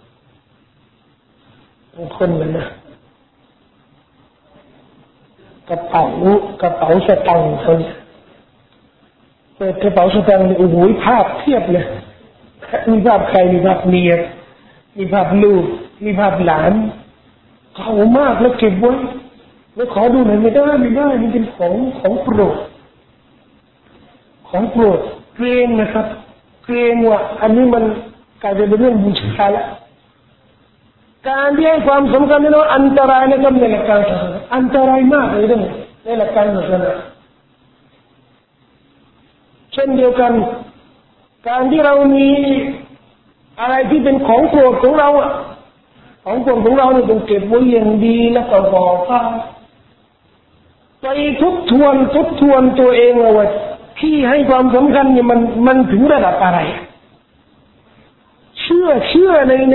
คนมันนะกระเป๋าสตางค์คนเปิดกระเป๋าสตางค์โอ้โหภาพเทียบเลยมีภาพใครมีภาพเมียมีภาพลูกมีภาพหลานเก่ามากแล้วเก็บไว้แล้วขอดูหน่อยไม่ได้มันเป็นของโปรดเกรงนะครับเกรงว่าอันนี้มันกลายเป็นเรื่องบูชาแล้วการที่ให้ความสำคัญนี่อันตรายนะครับในหลักการศาสนาอันตรายมากเลยเรื่องในหลักการศาสนาเช่นเดียวกันการที่เรามีอะไรที่เป็นของโปรดของเราของโปรดของเราเนี่ยต้องเก็บไว้อย่างดีแล้วก็บอกว่าไปทบทวนตัวเองว่าที่ให้ความสำคัญเนี่ยมันถึงระดับอะไรเชื่อในเชื่อ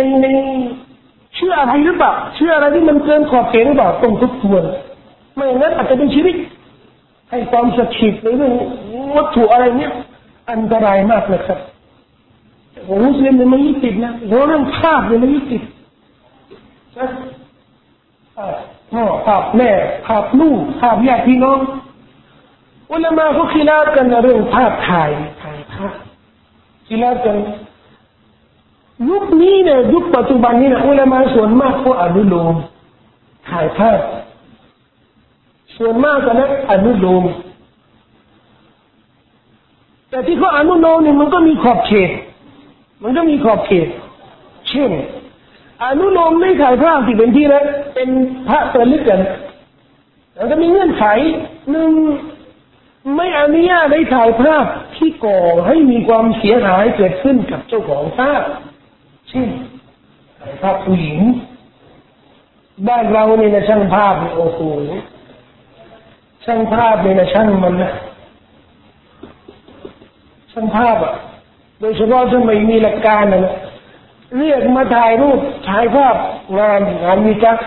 อะไรหรือเปล่าเชื่ออะไรที่มันเกินขอบเขตหรือเปล่าต้องทบทวนไม่อย่างนั้นอาจจะเป็นชีวิตให้ความศักดิ์สิทธิ์ในเรื่องวัตถุอะไรเนี่ยอันตรายมากเลยครับมุสลิมเนี่ยไม่ยึดติดนะเรื่องภาพเนี่ยไม่ยึดติดนะพ่อภาพแม่ภาพลูกภาพญาติพี่น้องอุลามะเขาคิดกันเรื่องภาพถ่ายภาพคิดกันยุคนี้เนี่ยยุคปัจจุบันนี้นะอุลามะส่วนมากเขาอนุโลมถ่ายภาพส่วนมากนะอนุโลมแต่ที่เขาอนุโลมเนี่ยมันก็มีขอบเขตเช่นอนุโลมไม่ถ่ายภาพที่เป็นที่นะเป็นพระประลึกกันแล้วก็มีเงื่อนไขหนึ่งไม่อนุญาตให้ถ่ายภาพที่ก่อให้มีความเสียหายเกิดขึ้นกับเจ้าของภาพเช่นถ่ายภาพผู้หญิงบ้านเราเนี่ยนะช่างภาพโอ้โหช่างภาพเนี่ยนะช่างมันนะช่างภาพโดยเฉพาะถ้าไม่มีหลักการนะเรียกมาถ่ายรูปถ่ายภาพงานมีจัก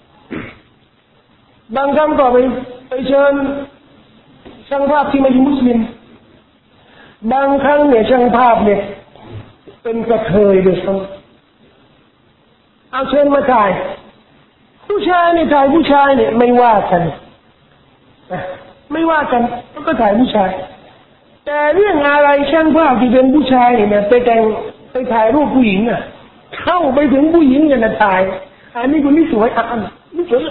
บางครั้งก็ไปเชิญช่างภาพที่ไม่ใช่มุสลิมบางครั้งเนี่ยช่างภาพเนี่ยเป็นกระเทยด้วยซ้ำเอาเชิญมาถ่ายผู้ชายเนี่ยถ่ายผู้ชายเนี่ยไม่ว่ากันก็ถ่ายผู้ชายแต่เรื่องอะไรช่างภาพที่เป็นผู้ชายเนี่ยไปถ่ายรูปผู้หญิงเข้าไปถึงผู้หญิงเนี่ยนะถ่ายอันนี้คนนี้สวยนี่สวย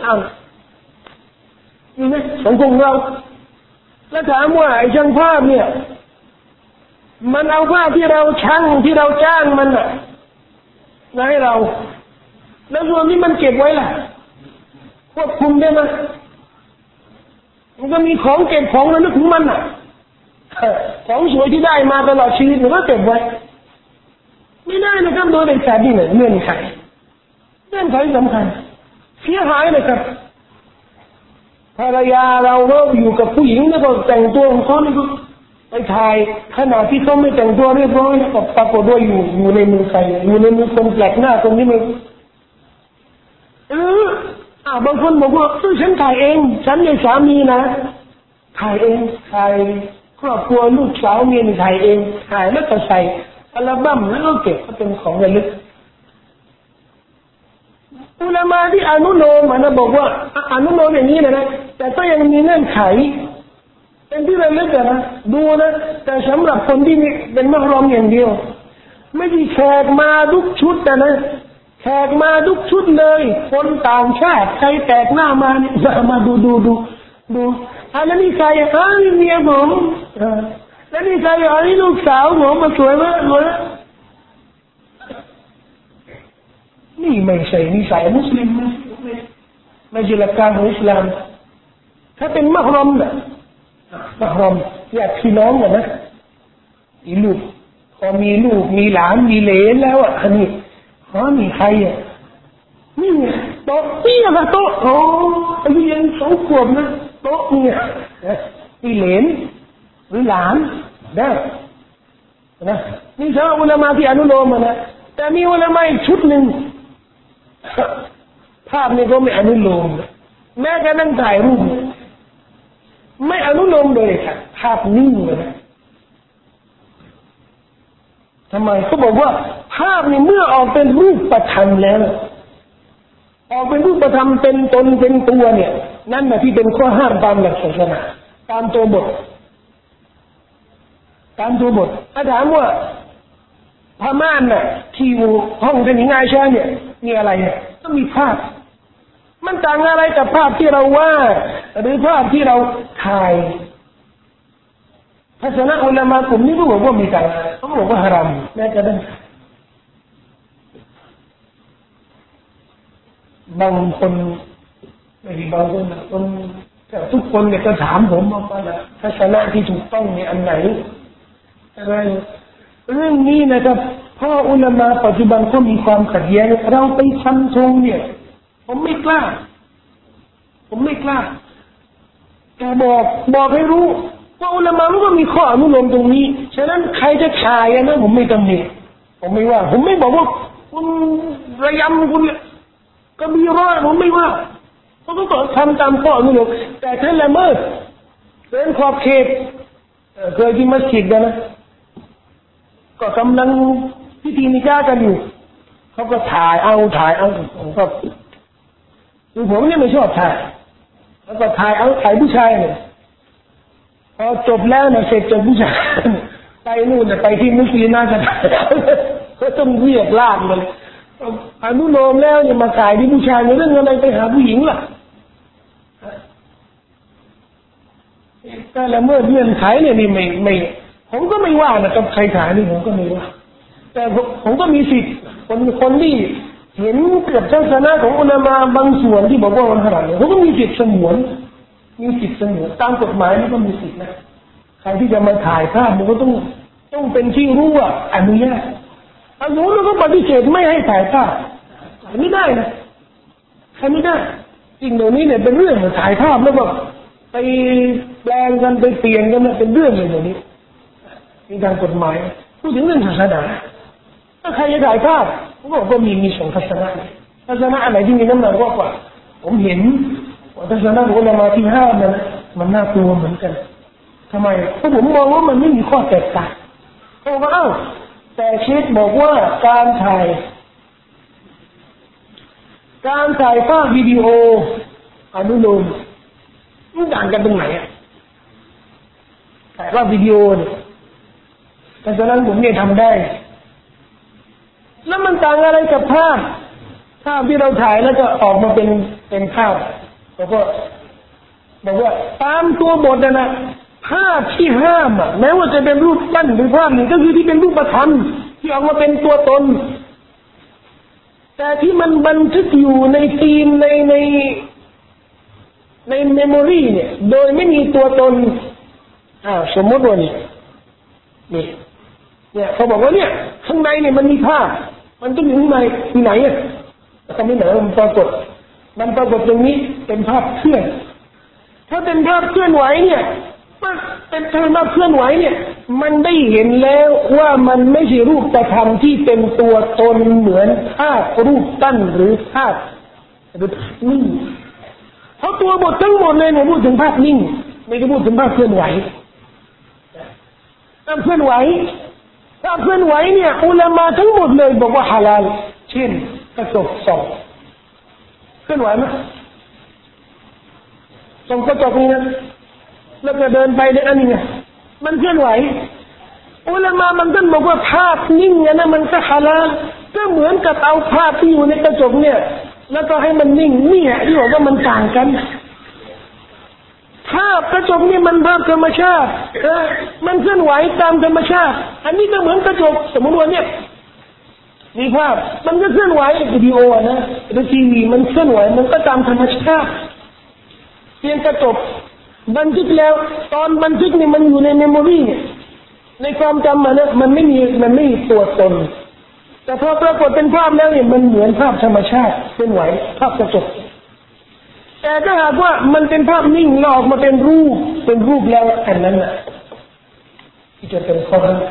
นี่นะสังคมเราแล้วถามว่าไอ้ช่างภาพเนี่ยมันเอาภาพที่เราช่างที่เราจ้างมันมาให้เราแล้วส่วนที่มันเก็บไว้ล่ะควบคุมได้ไหมมันก็มีของเก็บของระลึกของมันของสวยที่ได้มาตลอดชีวิตมันก็เก็บไว้ไม่ได้นะครับโดยเด็ดขาดนี่เงื่อนไขสำคัญเสียหายเลยครับภรรยาเราอยู่กับผู้หญิงแล้วก็แต่งตัวของเขานี่ก็ไปถ่ายขณะที่เขาไม่แต่งตัวเรียบร้อยแล้วก็ปรากฏว่าอยู่ในมือใครอยู่ในมือคนแปลกหน้าคนที่ไม่บางคนบอกว่าฉันถ่ายเองฉันเนี่ยสามีนะถ่ายเองถ่ายครอบครัวลูกสาวเมียถ่ายเองถ่ายแล้วก็ใส่อัลบั้มแล้วก็เก็บเป็นของระลึกอุลามะที่อนุโลมนะบอกว่าอนุโลมอย่างนี้นะแต่ก็ยังมีเงื่อนไขเป็นที่ระลึกนะดูนะแต่สำหรับคนที่เป็นมักรอมอย่างเดียวไม่ใช่แขกมาทุกชุดนะแขกมาทุกชุดเลยคนต่างชาติใครแตกหน้ามาเนี่ยมาดูแล้วนี่ใครเมียผมแล้วนี่ใครนี่ลูกสาวผมมาสวยมากเลยนี่ไม่ใช่นิสัยมุสลิมไม่ใช่หลักการของอิสลามถ้าเป็นมักรอมญาติพี่น้องนะมีลูกพอมีลูกมีหลานมีเหลนแล้วอันนี้อ๋อนี่ใครอ่ะนี่โต๊ะนี่นะโต๊ะโอ้อายุยัง2 ขวบนะโต๊ะเนี่ยนี่เหลนหรือหลานได้นะนี่ชาวอุลามะที่อนุโลมนะแต่มีอุลามะอีกชุดหนึ่งภาพนี้ก็ไม่อนุโลมแม้กระทั่งถ่ายรูปไม่อนุโลมเลยค่ะภาพนิ่งเลยทำไมเขาบอกว่าภาพนี้เมื่อออกเป็นรูปประธรรมแล้วออกเป็นรูปธรรมเป็นตนเป็นตัวเนี่ยนั่นแหละที่เป็นข้อห้ามตามหลักศาสนาตามตัวบทถ้าถามว่าผ้าม่านน่ะที่อยู่ห้องท่านหญิงอาอิชะห์เนี่ยมีอะไรเนี่ยก็มีภาพมันต่างอะไรกับภาพที่เราวาดหรือภาพที่เราถ่ายทัศนะอุลามะกลุ่มนี้ก็บอกว่ามีต่างเขาบอกว่าฮารามแม้กระทั่งบางคนไม่ใช่บางคนนะทุกคนเนี่ยก็ถามผมว่าทัศนะที่ถูกต้องเนี่ยอันไหนอะไรเรื่องนี้นะครับเพราะอุลามะปัจจุบันก็มีความขัดแย้งเราไปฟันธงเนี่ยผมไม่กล้าแต่บอกให้รู้ว่าอุลามะมันก็มีข้ออนุโลมตรงนี้ฉะนั้นใครจะถ่ายนะผมไม่ตำหนิผมไม่ว่าผมไม่บอกว่าคุณระยำคุณก็มีร้อยผมไม่ว่าเขาก็ต้องทำตามข้ออนุโลมแต่ถ้าละเมิดเกินขอบเขตเคยที่มัสยิดนะก็กำลังพิธีนิกากันอยู่เขาก็ถ่ายเอาผมก็คือผมเนี่ยไม่ชอบถ่ายแล้วก็ถ่ายผู้ชายเนี่ยพอจบแล้วเนี่ยเสร็จจากผู้ชายไปนู่นไปที่มุสลิมน่าจะถ่ายก็ต้องเรียกลากมาเลยอนุโลมแล้วเนี่ยมาถ่ายที่ผู้ชายเรื่องอะไรไปหาผู้หญิงล่ะแต่ละเมื่อเงื่อนไขเนี่ยนี่ไม่ผมก็ไม่ว่านะกับใครถ่ายนี่ผมก็ไม่ว่าแต่ผมก็มีสิทธิ์คนที่เห็นเกิดทัศนะของอุลามะบางส่วนที่บอกว่ามันขนาดนี้ผมก็มีสิทธิ์สงวนตามกฎหมายนี่ก็มีสิทธิ์นะใครที่จะมาถ่ายภาพมันก็ต้องเป็นที่รู้ว่าอนุญาตถ้ารู้แล้วก็ปฏิเสธไม่ให้ถ่ายภาพไม่ได้นะใครไม่ได้จริงเดี๋ยวนี้เนี่ยเป็นเรื่องถ่ายภาพแล้วก็ไปแปลงกันไปเปลี่ยนกันเนี่ยเป็นเรื่องเลยเดี๋ยวนี้มีทางกฎหมายพูดถึงเรื่องศาสนาถ้าใครจะถ่ายภาพก็มีสองทัศนะอะไรที่มีน้ำหนักกว่าผมเห็นว่าทัศนะของอุลามะที่ห้ามมันน่ากลัวเหมือนกันทำไมเพราะผมมองว่ามันไม่มีข้อแตกต่างเขาบอกว่าแต่เชฟบอกว่าการถ่ายภาพวิดีโออนุโลมมันต่างกันตรงไหนอ่ะถ่ายภาพวิดีโอเนี่ยแต่ฉะนั้นผมเนี่ยทำได้แล้วมันต่างอะไรกับภาพที่เราถ่ายแล้วก็ออกมาเป็นภาพบอกว่าตามตัวบทนะภาพที่ห้ามอ่ะแม้ว่าจะเป็นรูปปั้นหรือภาพหนึ่งก็คือที่เป็นรูปธรรมที่ออกมาเป็นตัวตนแต่ที่มันบันทึกอยู่ในฟิล์มในเมมโมรีเนี่ยโดยไม่มีตัวตนสมมติว่าเนี่ยเขาบอกว่าเนี่ยข้างในเนี่ยมันมีภาพมันต้องอยู่ข้างในที่ไหนอ่ะทำไมไหนมันปรากฏตรงนี้เป็นภาพเคลื่อนถ้าเป็นภาพเคลื่อนไหวเนี่ยมันเป็นภาพเคลื่อนไหวเนี่ยมันได้เห็นแล้วว่ามันไม่ใช่รูปธรรมที่เป็นตัวตนเหมือนภาพรูปปั้นหรือภาพนิ่งเพราะตัวบททั้งหมดเลยเนี่ยพูดถึงภาพนิ่งไม่ได้พูดถึงภาพเคลื่อนไหวภาพเคลื่อนไหวเนี่ยอุลามะทั้งหมดเลยบอกว่าฮาลาลเช่นกระจกส่องเคลื่อนไหวไหมส่องกระจกนี่นะแล้วก็เดินไปเนี่ยอันนี้ไงมันเคลื่อนไหวอุลามะมันก็บอกว่าภาพนิ่งเนี่ยนะมันก็ฮาลาลก็เหมือนกับเอาภาพที่อยู่ในกระจกเนี่ยแล้วก็ให้มันนิ่งนี่แหละที่บอกว่ามันต่างกันภาพกระจกนี่มันภาพธรรมชาติมันเคลื่อนไหวตามธรรมชาติอันนี้ก็เหมือนกระจกสมมติว่าเนี่ยมีภาพมันก็เคลื่อนไหววิดีโอนะหรือทีวีมันเคลื่อนไหวมันก็ตามธรรมชาติเพียงกระจกบันทึกแล้วตอนบันทึกนี่มันอยู่ในเมมโมรีในความจำมันไม่มีตัวตนแต่พอปรากฏเป็นภาพแล้วเนี่ยมันเหมือนภาพธรรมชาติเป็นไหวภาพกระจกแต่ถ้าหากว่ามันเป็นภาพนิ่งแล้วออกมาเป็นรูปแล้วอันนั้นน่ะที่จะเป็นข้อห้าม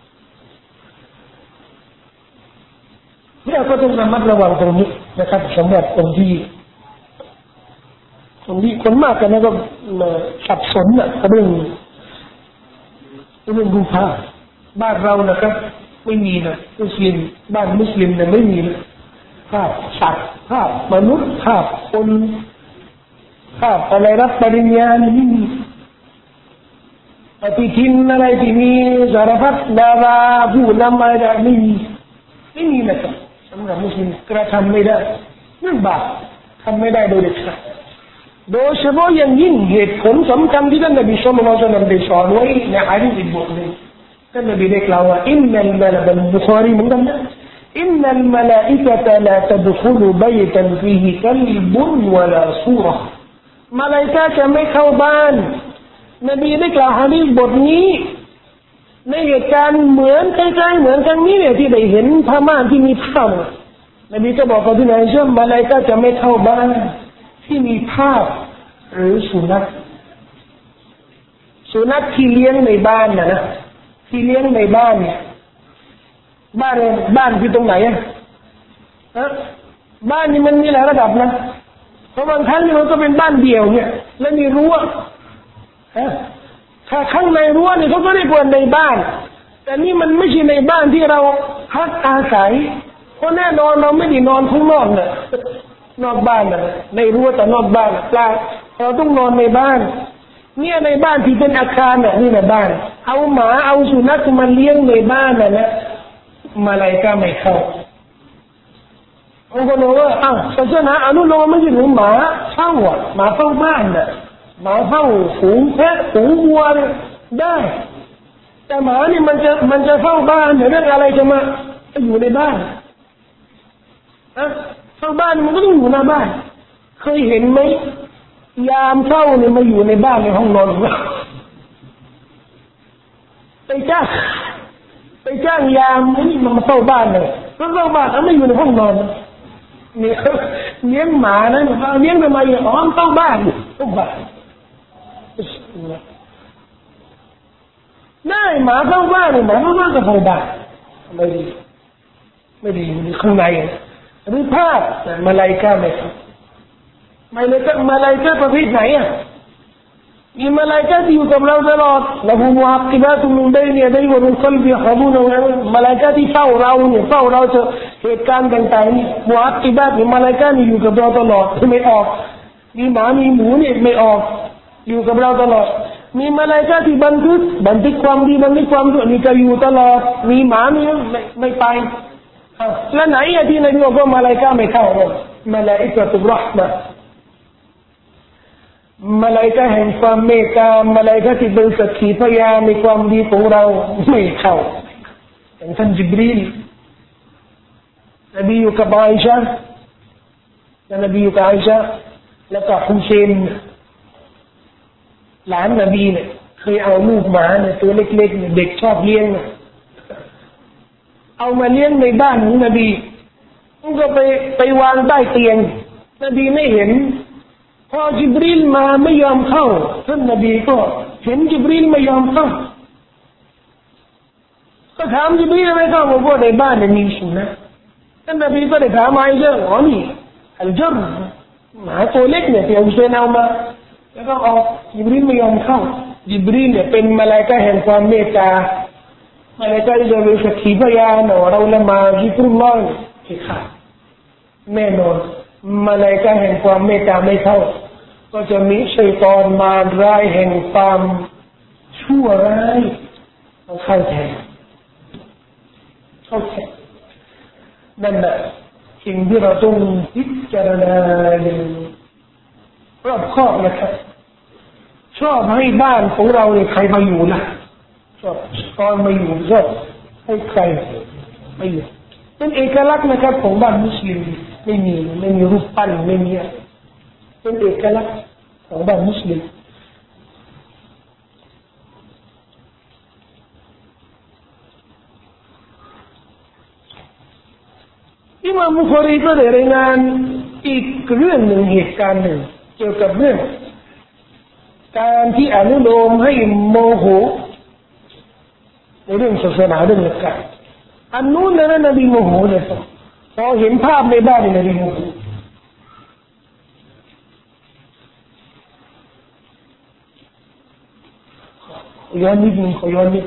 เราก็ต้องระมัดระวังตรงนี้นะครับสำหรับคนมากกันนะก็สับสนน่ะเรื่องรูปภาพบ้านเรานะครับไม่มีนะมุสลิมบ้านมุสลิมเนี่ยไม่มีนะภาพสัตว์ภาพมนุษย์ภาพคนภาพอะไรรับปริญญานี่ไม่มีปฏิทินอะไรที่มีสารพัดดาราผู้นำอะไรไม่มีนะครับสำหรับมุสลิมกระทำไม่ได้นั่นบาปทำไม่ได้โดยเด็ดขาดโดยเฉพาะอย่างยิ่งเหตุผลสำคัญที่ท่านนบีศ็อลลัลลอฮุอะลัยฮิวะซัลลัมได้สอนไว้ในหะดีษอีกบทหนึ่งท่านนบีได้กล่าวว่าอินนัลมะลาอิกะตุบุคอรีเหมือนกันนะอินนัลมะลาอิกะตุลาตะดุคุลุบัยตันฟีฮิกัลบุนวะลาซูเราะห์มลาอิกะฮ์จะไม่เข้าบ้านนบีได้กล่าวหะดีษบทนี้ในเหตุการณ์เหมือนคล้ายๆเหมือนครั้งนี้เนี่ยที่ได้เห็นผ้าม่านที่มีภาพนบีก็บอกกับพี่นายเชื่อมลาอิกะฮ์จะไม่เข้าบ้านที่มีภาพหรือสุนัขที่เลี้ยงในบ้านนะที่เลี้ยงในบ้านเนี่ยบ้านที่ตรงไหนอ่ะบ้านนี่มันมีหลายระดับนะเพราะบางครั้งมันก็เป็นบ้านเดี่ยวเนี่ยแล้วมีรั้วถ้าข้างในรั้วเนี่ยเขาก็เรียกว่าในบ้านแต่นี่มันไม่ใช่ในบ้านที่เราพักอาศัยเพราะแน่นอนเราไม่ได้นอนข้างนอกเนี่ยนอกบ้านนะในรั้วแต่นอกบ้านเราต้องนอนในบ้านเนี่ยในบ้านที่เป็นอาคารเนี่ยนี่ในบ้านเอาหมาเอาสุนัขมาเลี้ยงในบ้านนะมาลาอิกะฮ์ไม่เข้าบางคนบอกว่าศาสนาอนุโลมไม่ใช่หรือหมาเฝ้าหมาเฝ้าบ้านน่ะหมาเฝ้าฝูงแพะฝูงวัวได้แต่หมานี่มันจะเฝ้าบ้านเรื่องอะไรจะมาอยู่ในบ้านเฝ้าบ้านมันก็ต้องอยู่หน้าบ้านเคยเห็นไหมยามเฝ้าเนี่ยมาอยู่ในบ้านในห้องนอนของเราไปจ้างยามนี่มันมาเฝ้าบ้านเลยก็เฝ้าบ้านแล้วไม่อยู่ในห้องนอนเนี่ยเลี้ยงหมานะเลี้ยงทำไมอ๋อเฝ้าบ้านเฝ้าบ้านได้หมาเฝ้าบ้านหมาเฝ้าบ้านกับเฝ้าบ้านไม่ดีอยู่ข้างในหรือภาพมาลาอิกะฮ์ไหมครับมาลาอิกะฮ์ประเภทไหนอ่ะมีมาลาอิกะฮ์ที่อยู่กับเราตลอดละหูมุอักกิบาตุมินบัยนิยะดัยฮิวะมินคัลบิยะฮบูนะมาลาอิกะฮ์ที่เฝ้าเราเนี่ยเฝ้าเราจะเหตุการณ์ต่างๆนี่มุอักกิบาตนี่มาลาอิกะฮ์นี่อยู่กับเราตลอดไม่ออกมีหมามีหมูเนี่ยไม่ออกอยู่กับเราตลอดมีมาลาอิกะฮ์ที่บันทึกความดีบันทึกความชั่วนี่จะอยู่ตลอดมีหมานี่ไม่ไปแล้วไหนอะที่นบีบอกว่ามาลาอิกะฮ์ไม่เข้ามาลาอิกะตุรเราะห์มะห์มาลาอิกะฮ์แห่งความเมตตามาลาอิกะฮ์ที่เป็นสักขีพยานในความดีของเราไม่เข้าอย่างท่านจิบรีลนบีอยู่กับอาอิชะห์นบีอยู่กับอาอิชะห์แล้วก็ฮุเซนหลานนบีเนี่ยเคยเอาลูกหมาเนี่ยตัวเล็กๆเนี่ยเด็กชอบเลี้ยงเอามาเลี้ยงในบ้านของนบีมันก็ไปวางใต้เตียงนบีไม่เห็นพอจิบรีลมาไม่ยอมเข้าท่านนบีก็เห็นจิบรีลไม่ยอมเข้าก็ถามจิบรีลไม่เข้าบอกว่าในบ้านมีสุนัขท่านนบีก็ได้ถามอาอิชะห์ว่านี่อัลจัรหมาตัวเล็กเนี่ยที่อุเซนเอามาแล้วก็ออกจิบรีลไม่ยอมเข้าจิบรีลเนี่ยเป็นมาลาอิกะฮ์แห่งความเมตตามาลาอิกะฮ์จะเป็นสักขีพยานว่าเราละหมาดซิกรุลลอฮ์ที่ขาดแน่นอนมาลาอิกะฮ์แห่งความเมตตาไม่เข้าก็จะมีชัยฏอนมารร้ายแห่งความชั่วร้ายเข้าแทนนั่นแหละสิ่งที่เราต้องพิจารณาอย่างรอบคอบนะครับชอบให้บ้านของเราเนี่ยใครมาอยู่นะชอบตอนมาอยู่ชอบให้ใครมาอยู่เป็นเอกลักษณ์นะครับของบ้านมุสลิมไม่มีรูปปั้นไม่มีเป็นเอกลักษณ์ของบ้านมุสลิมอิหม่ามบุคอรีก็ได้รายงานอีกเรื่องหนึ่งเหตุการณ์หนึ่งเกี่ยวกับเรื่องการที่อนุโลมให้โมโหในเรื่องศาสนาเรื่องหลักการอันนู้นนะนบีโมโหเลยพอเห็นภาพในบ้านนบีโมโหย้อนนิดนึง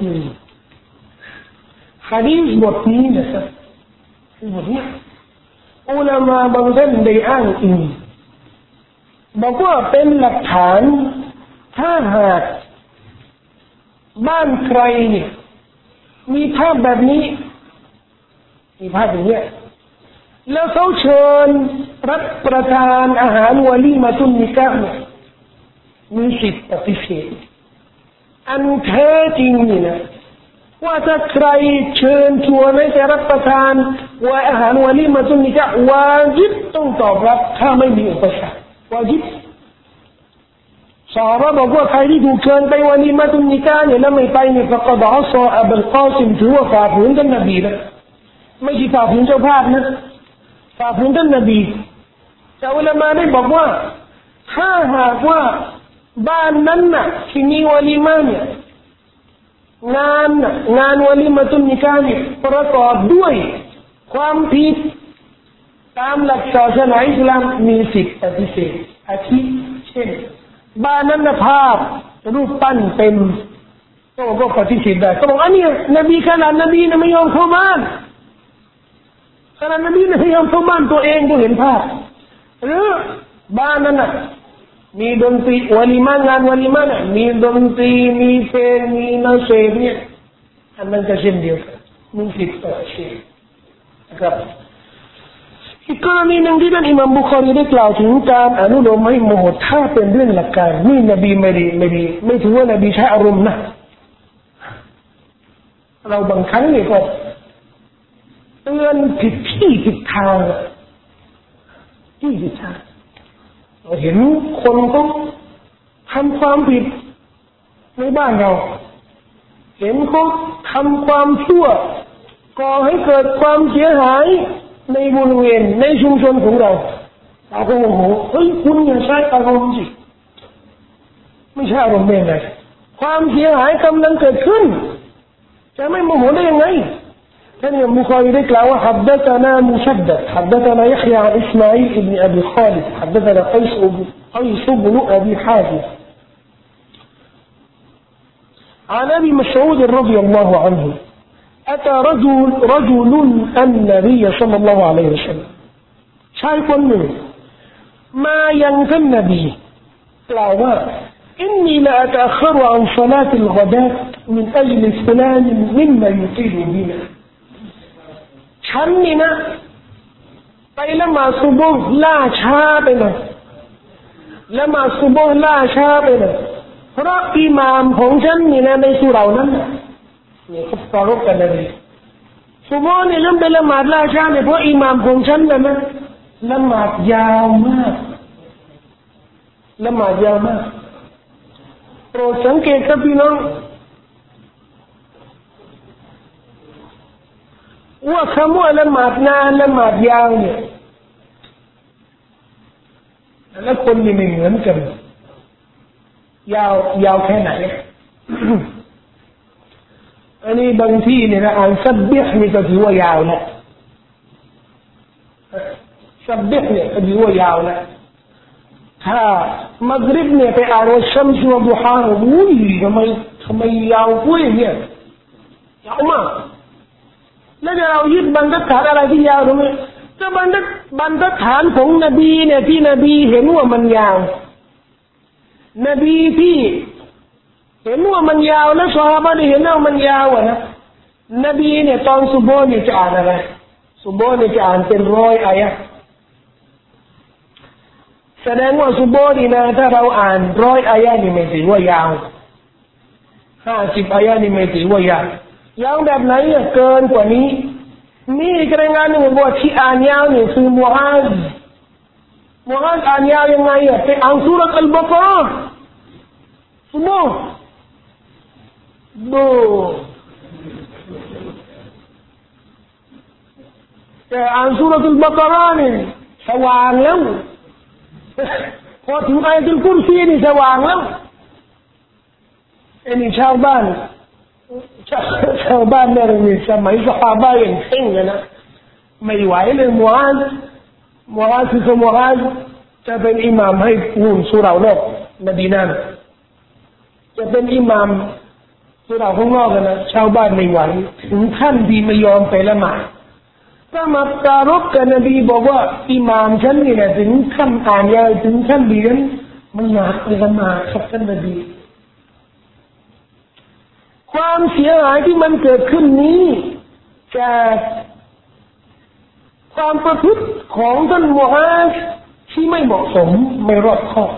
ฮะดีษบทนี้นะครับบทนี้อุลามะบางท่านได้อ้างอิงบอกว่าเป็นหลักฐานถ้าหากบ้านใครเนี่ยมีภาพแบบนี้มีภาพอย่างนี้แล้วเขาเชิญรับประทานอาหารวะลีมาตุนนิกะห์เนี่ยมีสิทธิ์ปฏิเสธอันแท้จริงนี่นะว่าถ้าใครเชิญชวนให้จะรับประทานว่าอาหารวะลีมาตุนนิกะห์วาญิบต้องตอบรับถ้าไม่มีอุปสรรควาญิบซอฮาบะห์บอกว่าใครที่ถูกเชิญไปวะลีมาตุนนิกะห์เนี่ยแล้วไม่ไปเนี่ยฟะกอฎอัศออับุลกอซิมถือว่าฝ่าฝืนท่านนบีนะไม่ใช่ฝ่าฝืนเจ้าภาพนะฝ่าฝืนท่านนบีแต่อุลามะได้บอกว่าถ้าหากว่าบ้านนั้นน่ะที่มีวะลีมาเนี่ยงานวะลีมาตุนนิกะห์เนี่ยประกอบด้วยความผิดตามหลักศาสนาอิสลามมีสิทธิ์ปฏิเสธอาทิเช่นบ้านนั้นภาพรูปปั้นเต็มก็ปฏิเสธได้ก็บอกอันนี้นบีขนาดนบีน่ะไม่ยอมเข้าบ้านขนาดนบีน่ะไม่ยอมเข้าบ้านตัวเองก็เห็นภาพหรือบ้านนั้นน่ะมีดนตรีวะลีมางานวะลีมาน่ะมีดนตรีมีเพลงมีนาเซเนี่ยอันนั้นก็เช่นเดียวกันมีสิทธิ์ปฏิเสธนะครับอีกกรณีหนึ่งที่ท่านอิหม่ามบุคอรีได้กล่าวถึงการอนุโลมให้โมโหถ้าเป็นเรื่องหลักการนี่นบีไม่ถือว่านบีใช้อารมณ์นะเราบางครั้งเนี่ยก็เตือนผิดที่ผิดทางที่ผิดทางเราเห็นคนเขาทำความผิดในบ้านเราเห็นเขาทำความชั่วก่อให้เกิดความเสียหายในบริเวณในชุมชนของเราเราก็โมโหเฮ้ยคุณอย่าใช้อารมณ์สิไม่ใช่อารมณ์ได้ไงความเสียหายกำลังเกิดขึ้นจะไม่โมโหได้ยังไงท่านบุคอรีได้กล่าวว่า حدثنا مسدد حدثنا يحيى عن إسماعيل بن أبي خالد حدثنا قيس بن أبي حازم عن أبي مسعود رضي الله عنه أتى رجل النبي صلى الله عليه وسلم ชายคนหนึ่งมายังท่านนบีกล่าวว่า إني لأتأخر عن صلاة الغداة من أجل فلان مما يطيل بنا ฉันนี่นะไปละหมาดซุบฮ์ล่าช้าไปหน่อยละหมาดซุบฮ์ล่าช้าไปหน่อยเพราะอิหม่ามของฉันนี่นะในสุเรานั้นเนี่ยเขาปรารภกันเลยซุบฮ์เนี่ยฉันไปละหมาดล่าช้าเนี่ยเพราะอิหม่ามของฉันนะละหมาดยาวมากละหมาดยาวมากโปรดสังเกตครับพี่น้องว่าคำว่าละหมาดนานละหมาดยาวเนี่ยแล้วคนนี่ไม่เหมือนกันยาวแค่ไหน อันนี้บางที่เนี่ยนะอ่านซับบิฮ์นี่ก็ถือว่ายาวนะซับบิฮ์เนี่ยก็ถือว่ายาวนะถ้ามักริบเนี่ยไปอ่านว่าชัมซุวะดุฮาอุ้ยทำไมยาวกว่าเนี่ยยาวมากแล้วเรายึดบรรทัดฐานอะไรที่ยาวตรงนี้ก็บรรทัดฐานของนบีเนี่ยที่นบีเห็นว่ามันยาวนบีที่เห็นว่ามันยาวแล้วซอฮาบะห์ได้เห็นว่ามันยาวอ่ะนะนบีเนี่ยตอนซุบฮ์เนี่ยจะอ่านอะไรซุบฮ์เนี่ยจะอ่านเป็น100อายะห์แสดงว่าซุบฮ์นี่นะถ้าเราอ่าน100อายะห์นี่ไม่ถือว่ายาว50อายะห์นี่ไม่ถือว่ายาวยาวแบบไหนอ่ะเกินกว่านี้นี่รายงานหนึ่งบอกว่าที่อ่านยาวนี่คือมูฮัซอ่านยาวยังไงอ่ะไปอ่านซูเราะห์อัลบะเกาะห์ซุบฮ์ดูแต่อ่านซูเราะตุลบะเกาะห์เนี่ยสว่างแล้วพอถึงอายะตุลกุรซีนี่สว่างแล้วไอ้นี่ชาวบ้านเนี่ยมีสมัยซอฮาบะห์อย่างเข่งเลยนะไม่ไหวเลยมุอาซคือมุอาซจะเป็นอิหม่ามให้นู่นสุเหร่านอกมะดีนะห์จะเป็นอิหม่ามสุเหร่าข้างนอกนะชาวบ้านไม่ไหวถึงขั้นที่ไม่ยอมไปละหมาดถ้ามาปรารภกับนบีบอกว่าอิหม่ามฉันนี่นะถึงขั้นอ่านยาถึงขั้นดีนั้นไม่อยากไปละหมาดครับท่านนบีความเสียหายที่มันเกิดขึ้นนี้จากความประพฤติของท่านมุอาซที่ไม่เหมาะสมไม่รอบคอบ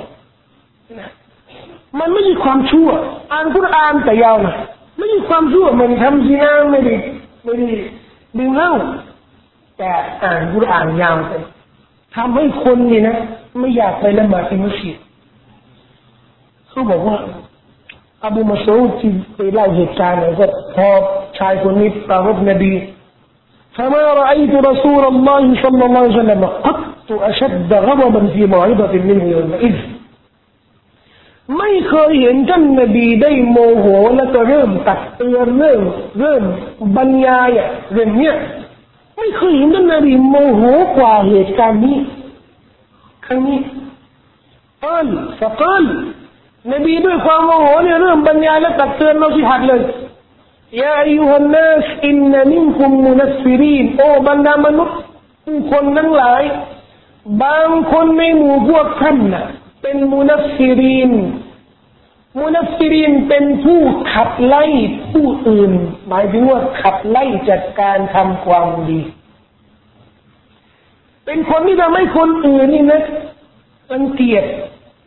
มันไม่ใช่ความชั่วอ่านกุรอานแต่ยาวนะไม่ใช่ความชั่วมันทำซินาไม่ได้ดื่มเหล้าแต่อ่านกุรอานยาวไปทำให้คนนี่นะไม่อยากไปละหมาดที่มัสยิดเขาบอกว่าอบูมัสอูดที่ไปเล่าเหตุการณ์เนี่ยก็พอชายคนนี้ปรารภนบี فما رأيت رسول الله صلى الله عليه وسلم قط أشد غضبا في موعظة منه يومئذ ไม่เคยเห็นท่านนบีได้โมโหแล้วก็เริ่มตักเตือนเริ่มบรรยายเรื่องนี้ไม่เคยเห็นท่านนบีโมโหกว่าเหตุการณ์นี้ครั้งนี้فقال นบีด้วยความโมโหเนี่ยเริ่มบรรยายและตักเตือนเราที่หัดเลยยาอัยยูฮันนัสอินนะมินคุมมุนัฟฟิรีนโอ้บรรดามนุษย์ผู้คนทั้งหลายบางคนในหมู่พวกท่านน่ะเป็นมุนัฟฟิรีนเป็นผู้ขับไล่ผู้อื่นหมายถึงว่าขับไล่จากการทำความดีเป็นคนที่ทำให้คนอื่นนี่นะรังเกียจ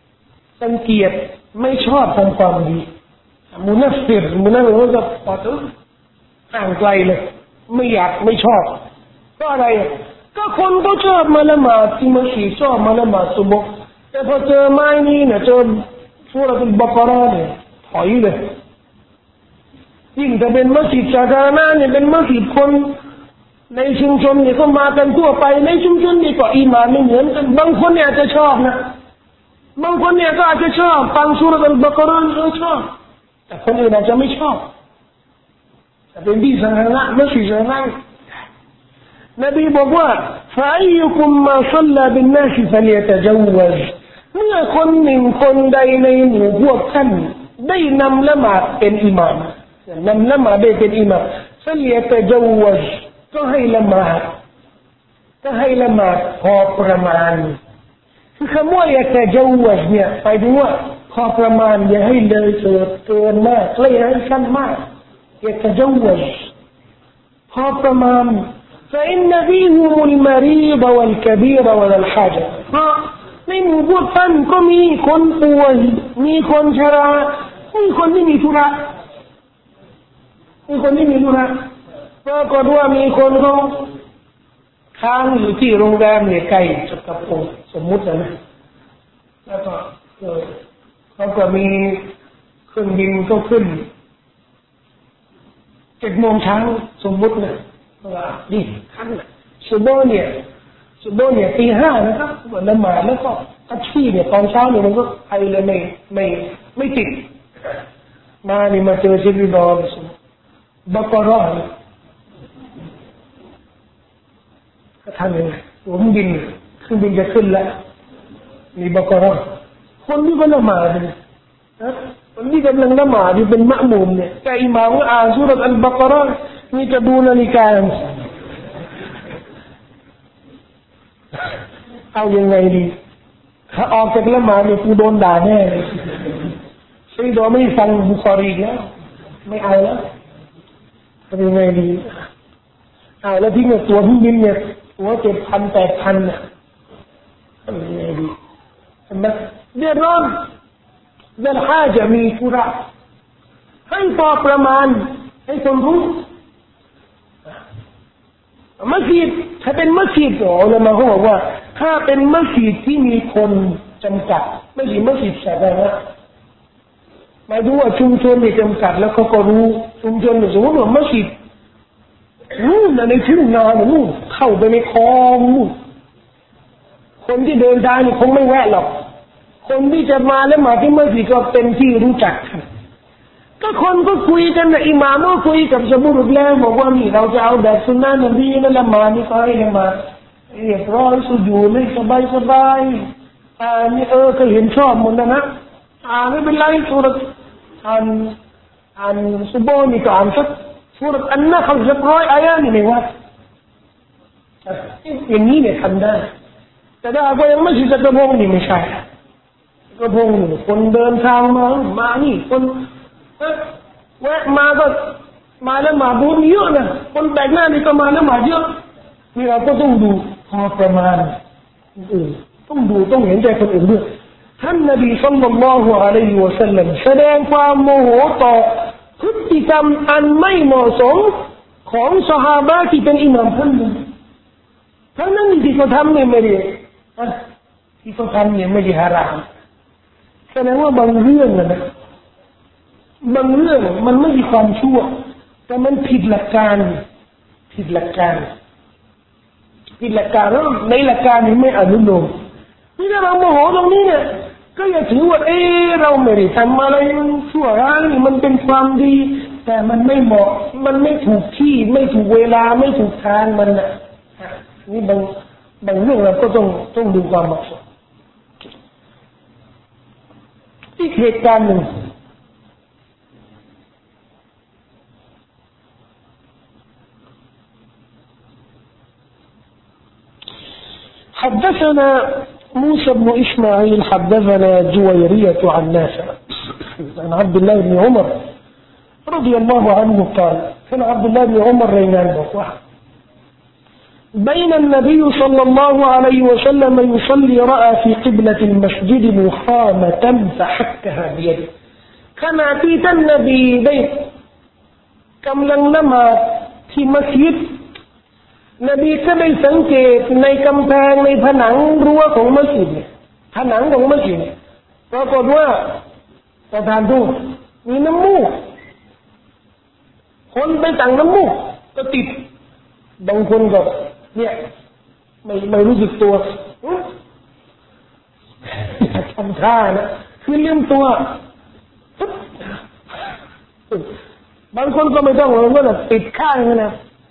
ไม่ชอบทำความดีมุนัฟฟิรก็จะปอดห่างไกลเลยไม่ชอบก็อะไรก็คนก็ชอบมาละหมาดที่มัสยิดชอบมาละหมาดซุบฮ์แต่พอเจอไม้นี้เนี่ยเจอซูเราะตุลบะเกาะห์เนี่ยถอยเลยยิ่งจะเป็นมัสยิดสาธารณะเนี่ยเป็นมัสยิดคนในชุมชนเนี่ยก็มากันทั่วไปในชุมชนนี่ก็อีหม่านไม่เหมือนกันบางคนเนี่ยอาจจะชอบนะบางคนเนี่ยก็อาจจะชอบฟังซูเราะตุลบะเกาะห์ชอบแต่คนอื่นอาจจะไม่ชอบแต่เป็นที่สาธารณะมัสยิดสาธารณะนบีบอกว่าفأيكم ما صلى بالناس فليتجوز เมื่อคนหนึ่งคนใดในหมู่พวกท่านได้นำละหมาดเป็นอิหม่ามนำละหมาดได้เป็นอิหม่ามفليتجوز ก็ให้ละหมาดพอประมาณคือคำว่يتجوزเนี่ยไปดูว่าพอประมาณอย่าให้เลยเกินมากไม่ให้สั้นมากيتجوزพอประมาณفإن فيهم المريض والكبير وذا الحاجة ในหมู่พวกท่านก็มีคนป่วยมีคนชรามีคนที่มีธุระปรากฏว่ามีคนเขาค้างอยู่ที่โรงแรมเนี่ยใกล้กับองค์สมมุตินะแล้วก็เขาก็มีเครื่องบินก็ขึ้น7 โมงเช้าสมมุตินะว่าดีขั้นซุบฮ์เนี่ยตี 5นะครับวันละหมาดแล้วก็ทักซี่เนี่ยตอนเช้าเนี่ยมันก็ไปเลยไม่ติดมานี่มาเจอชีวิตนอนบะเกาะห์ก็ทำยังไงเครื่องบินจะขึ้นแล้วมีบะเกาะห์คนที่ก็ละหมาดนะคนที่กำลังละหมาดอยู่เป็นมะมูมเนี่ยแต่อิหม่ามก็อ่านซูเราะตุลบะเกาะห์นี่จะดูนาฬิกาเอายังไงดีถ้าออกจากละหมาดเนี่ยกูโดนด่าแน่เลยซีโดไม่ฟังบุคอรีแล้วไม่เอาแล้วทำยังไงดีเอาแล้วทิ้งตัวเครื่องบินเนี่ยหัว7,000 8,000เนี่ยทำยังไงดีเห็นไหมเดือดร้อนเดือดร้อนจะมีธุระให้พอประมาณให้คนรู้มัสยิดถ้าเป็นมัสยิดเรามาเขาบอกว่าถ้าเป็นมัสยิดที่มีคนจำกัดไม่ใช่มัสยิดสาธารณะหมายถึงว่าชุมชนมีจำกัดแล้วเขาก็รู้ชุมชนสมมติว่ามัสยิดนู่นในทุ่งนานู่นเข้าไปในคลองคนที่เดินทางนี่คงไม่แวะหรอกคนที่จะมาแล้วมาที่มัสยิดก็เป็นที่รู้จักกันก็คนก็คุยกันนะอิหม่ามก็คุยกับซะบุรุษแล้วบอกว่านี่เราจะเอาแบบสุนนะนบีนั่นละมานี่ก็ให้ละมาเรียบร้อยสุญูดสบายสบายนี่ก็เห็นชอบหมดนะไม่เป็นไรสุรอ่านซุโบนี่ก็อ่านสักสุรอันนะเขาสัก100 อายะนี่ไม่ว่าอย่างนี้เนี่ยทำได้แต่ถ้าก็ยังไม่ใช่จักรพงศ์นี่ไม่ใช่จักรพงศ์นี่คนเดินทางมานี่คนแวะมาก็มาแล้วมาบุญเยอะนะคนแปลกหน้านี่ก็มาแล้วมาเยอะนี่เราก็ต้องดูพอประมาณต้องดูต้องเห็นใจคนอื่นด้วยท่านนบีศ็อลลัลลอฮุอะลัยฮิวะซัลลัมแสดงความโมโหต่อพฤติกรรมอันไม่เหมาะสมของซอฮาบะห์ที่เป็นอิหม่ามท่านหนึ่งทั้งนั้นที่เขาทำเนี่ยไม่ได้ที่เขาทำเนี่ยไม่ได้ฮารามแสดงว่าบางเรื่องนะบางเรื่องมันไม่มีความชั่วแต่มันผิดหลักการแล้วในหลักการนี้ไม่อนุโลมนี่ถ้าเราโมโหตรงนี้เนี่ยก็อย่าถือว่าเราไม่ได้ทำอะไรชั่วร้ายนี่มันเป็นความดีแต่มันไม่เหมาะมันไม่ถูกที่ไม่ถูกเวลาไม่ถูกทางมันน่ะนี่บางเรื่องเราก็ต้องดูความเหมาะสมอีกเหตุการณ์หนึ่งحدثنا موسى بن إسماعيل حدثنا جويرية عن نافع عن عبد الله بن عمر رضي الله عنه قال كان عبد الله بن عمر رينان بوحة بين النبي صلى الله عليه وسلم يصلي رأى في قبلة المسجد نخامة فحكها بيده كان أتيت النبي بيت كم لن نما في مسجدนบีก็ได้สังเกตในกำแพงในผนังรั้วของมัสยิดเนี่ยผนังของมัสยิดปรากฏว่าประธานทูตมีน้ำมูกคนไปสั่งน้ำมูกก็ติดบางคนก็เนี่ยไม่รู้สึกตัวทำท่านะคือลืมตัวบางคนก็ไม่ต้องเลยก็แบบติดข้างนะ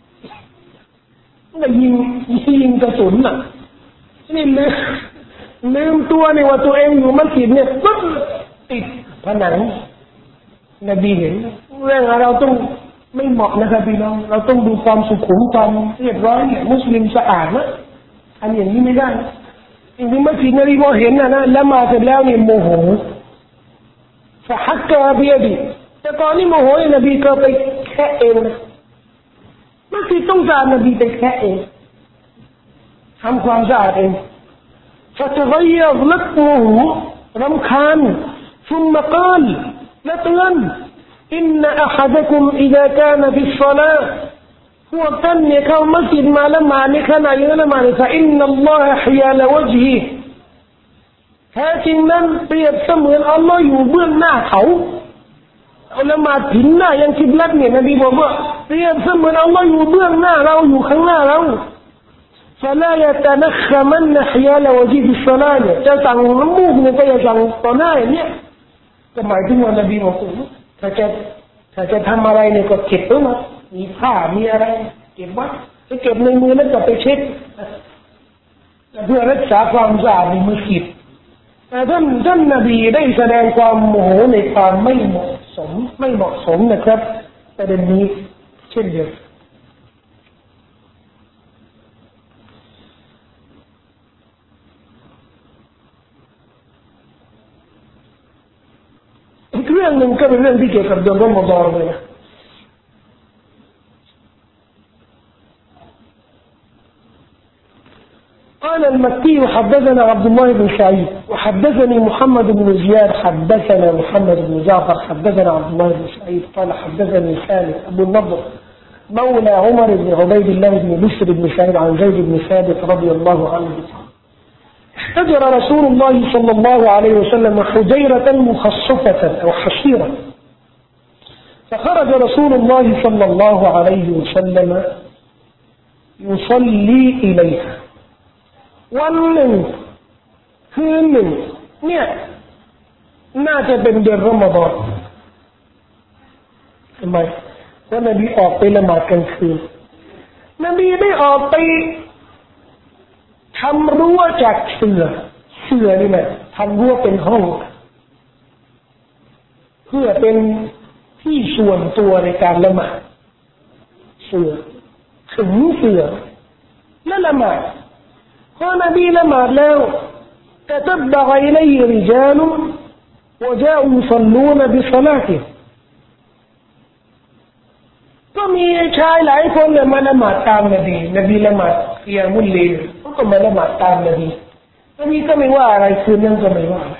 ก็ยิงกระสุนน่ะนี่ลืมตัวนี่ว่าตัวเองอยู่มัสยิดเนี่ยปุ๊บติดผนังนบีเห็นเรื่องเราต้องไม่เหมาะนะครับพี่น้องเราต้องดูความสุขุมความเรียบร้อยเนี่ยมุสลิมสะอาดนะอันอย่างนี้ไม่ได้จริงๆมัสยิดนบีพอเห็นนะแล้วมาเสร็จแล้วเนี่ยโมโหฟะฮักกะบียดีแต่ตอนนี้โมโหนบีก็ไปแค่เองนะมัสยิดต้องการนบีไปแค่เองทำความสะอาดเองفتغيظ لطمه رمخان ثم قال لطغا إن أحدكم إذا كان في الصلاة هو كان يكون مسجد ما لما نكنا لما فإن الله حيال وجهه لكن بيبسم الله يبينหน้าเขาเอาละมาถึงหน้ายังคิดลัดเนี่ยนบีบอกว่าเปรียบเสมือนอัลลอฮ์อยู่เบื้องหน้าเราอยู่ข้างหน้าเราفلا يتنخمن حيال وجه الصلاة จะสั่งน้ำมูกเนี่ยก็อย่าสั่งต่อหน้าอย่างเนี้ยก็หมายถึงว่านบีบอกว่าถ้าจะทำอะไรเนี่ยก็เก็บไว้นะมีผ้ามีอะไรเก็บไว้จะเก็บในมือแล้วก็ไปเช็ดเพื่อรักษาความสะอาดในมัสยิดแต่ท่านนบีได้แสดงความโมโหในความไม่เหมาะสมนะครับประเด็นนี้เช่นเดียวอีกเรื่องหนึ่งก็เป็นเรื่องที่เกี่ยวกับเดือนรอมฎอนเลยนะقال المكي حدثنا عبد الله بن سعيد وحدثني محمد بن زياد حدثنا محمد بن جعفر حدثنا عبد الله بن سعيد قال حدثني سالم أبو النضر مولى عمر بن عبيد الله بن بشر بن سعيد عن زيد بن ثابت رضي الله عنه احتجر رسول الله صلى الله عليه وسلم حجيرة مخصفة أو حصيرة فخرج رسول الله صلى الله عليه وسلم ยุศลีอิลัยฮาวันหนึ่งคืนหนึ่งเนี่ยน่าจะเป็นเดือนรอมฎอนทำไมเพราะนบีออกไปละหมาดกลางคืนนบีได้ออกไปทำรั้วจากเสือนี่แหละทำรั้วเป็นห้องเพื่อเป็นที่ส่วนตัวในการละหมาดเสือถึงเสือและละหมาดพอนบีละหมาดแล้วتتبع إليه رجال وجاءوا يصلون بصلاته ก็มีชายหลายคนเนี่ยมาละหมาดตามนบีละหมาดกิยามุลเลลก็มาละหมาดตามนบีก็ไม่ว่าอะไรคืนนั้นก็ไม่ว่าอะไร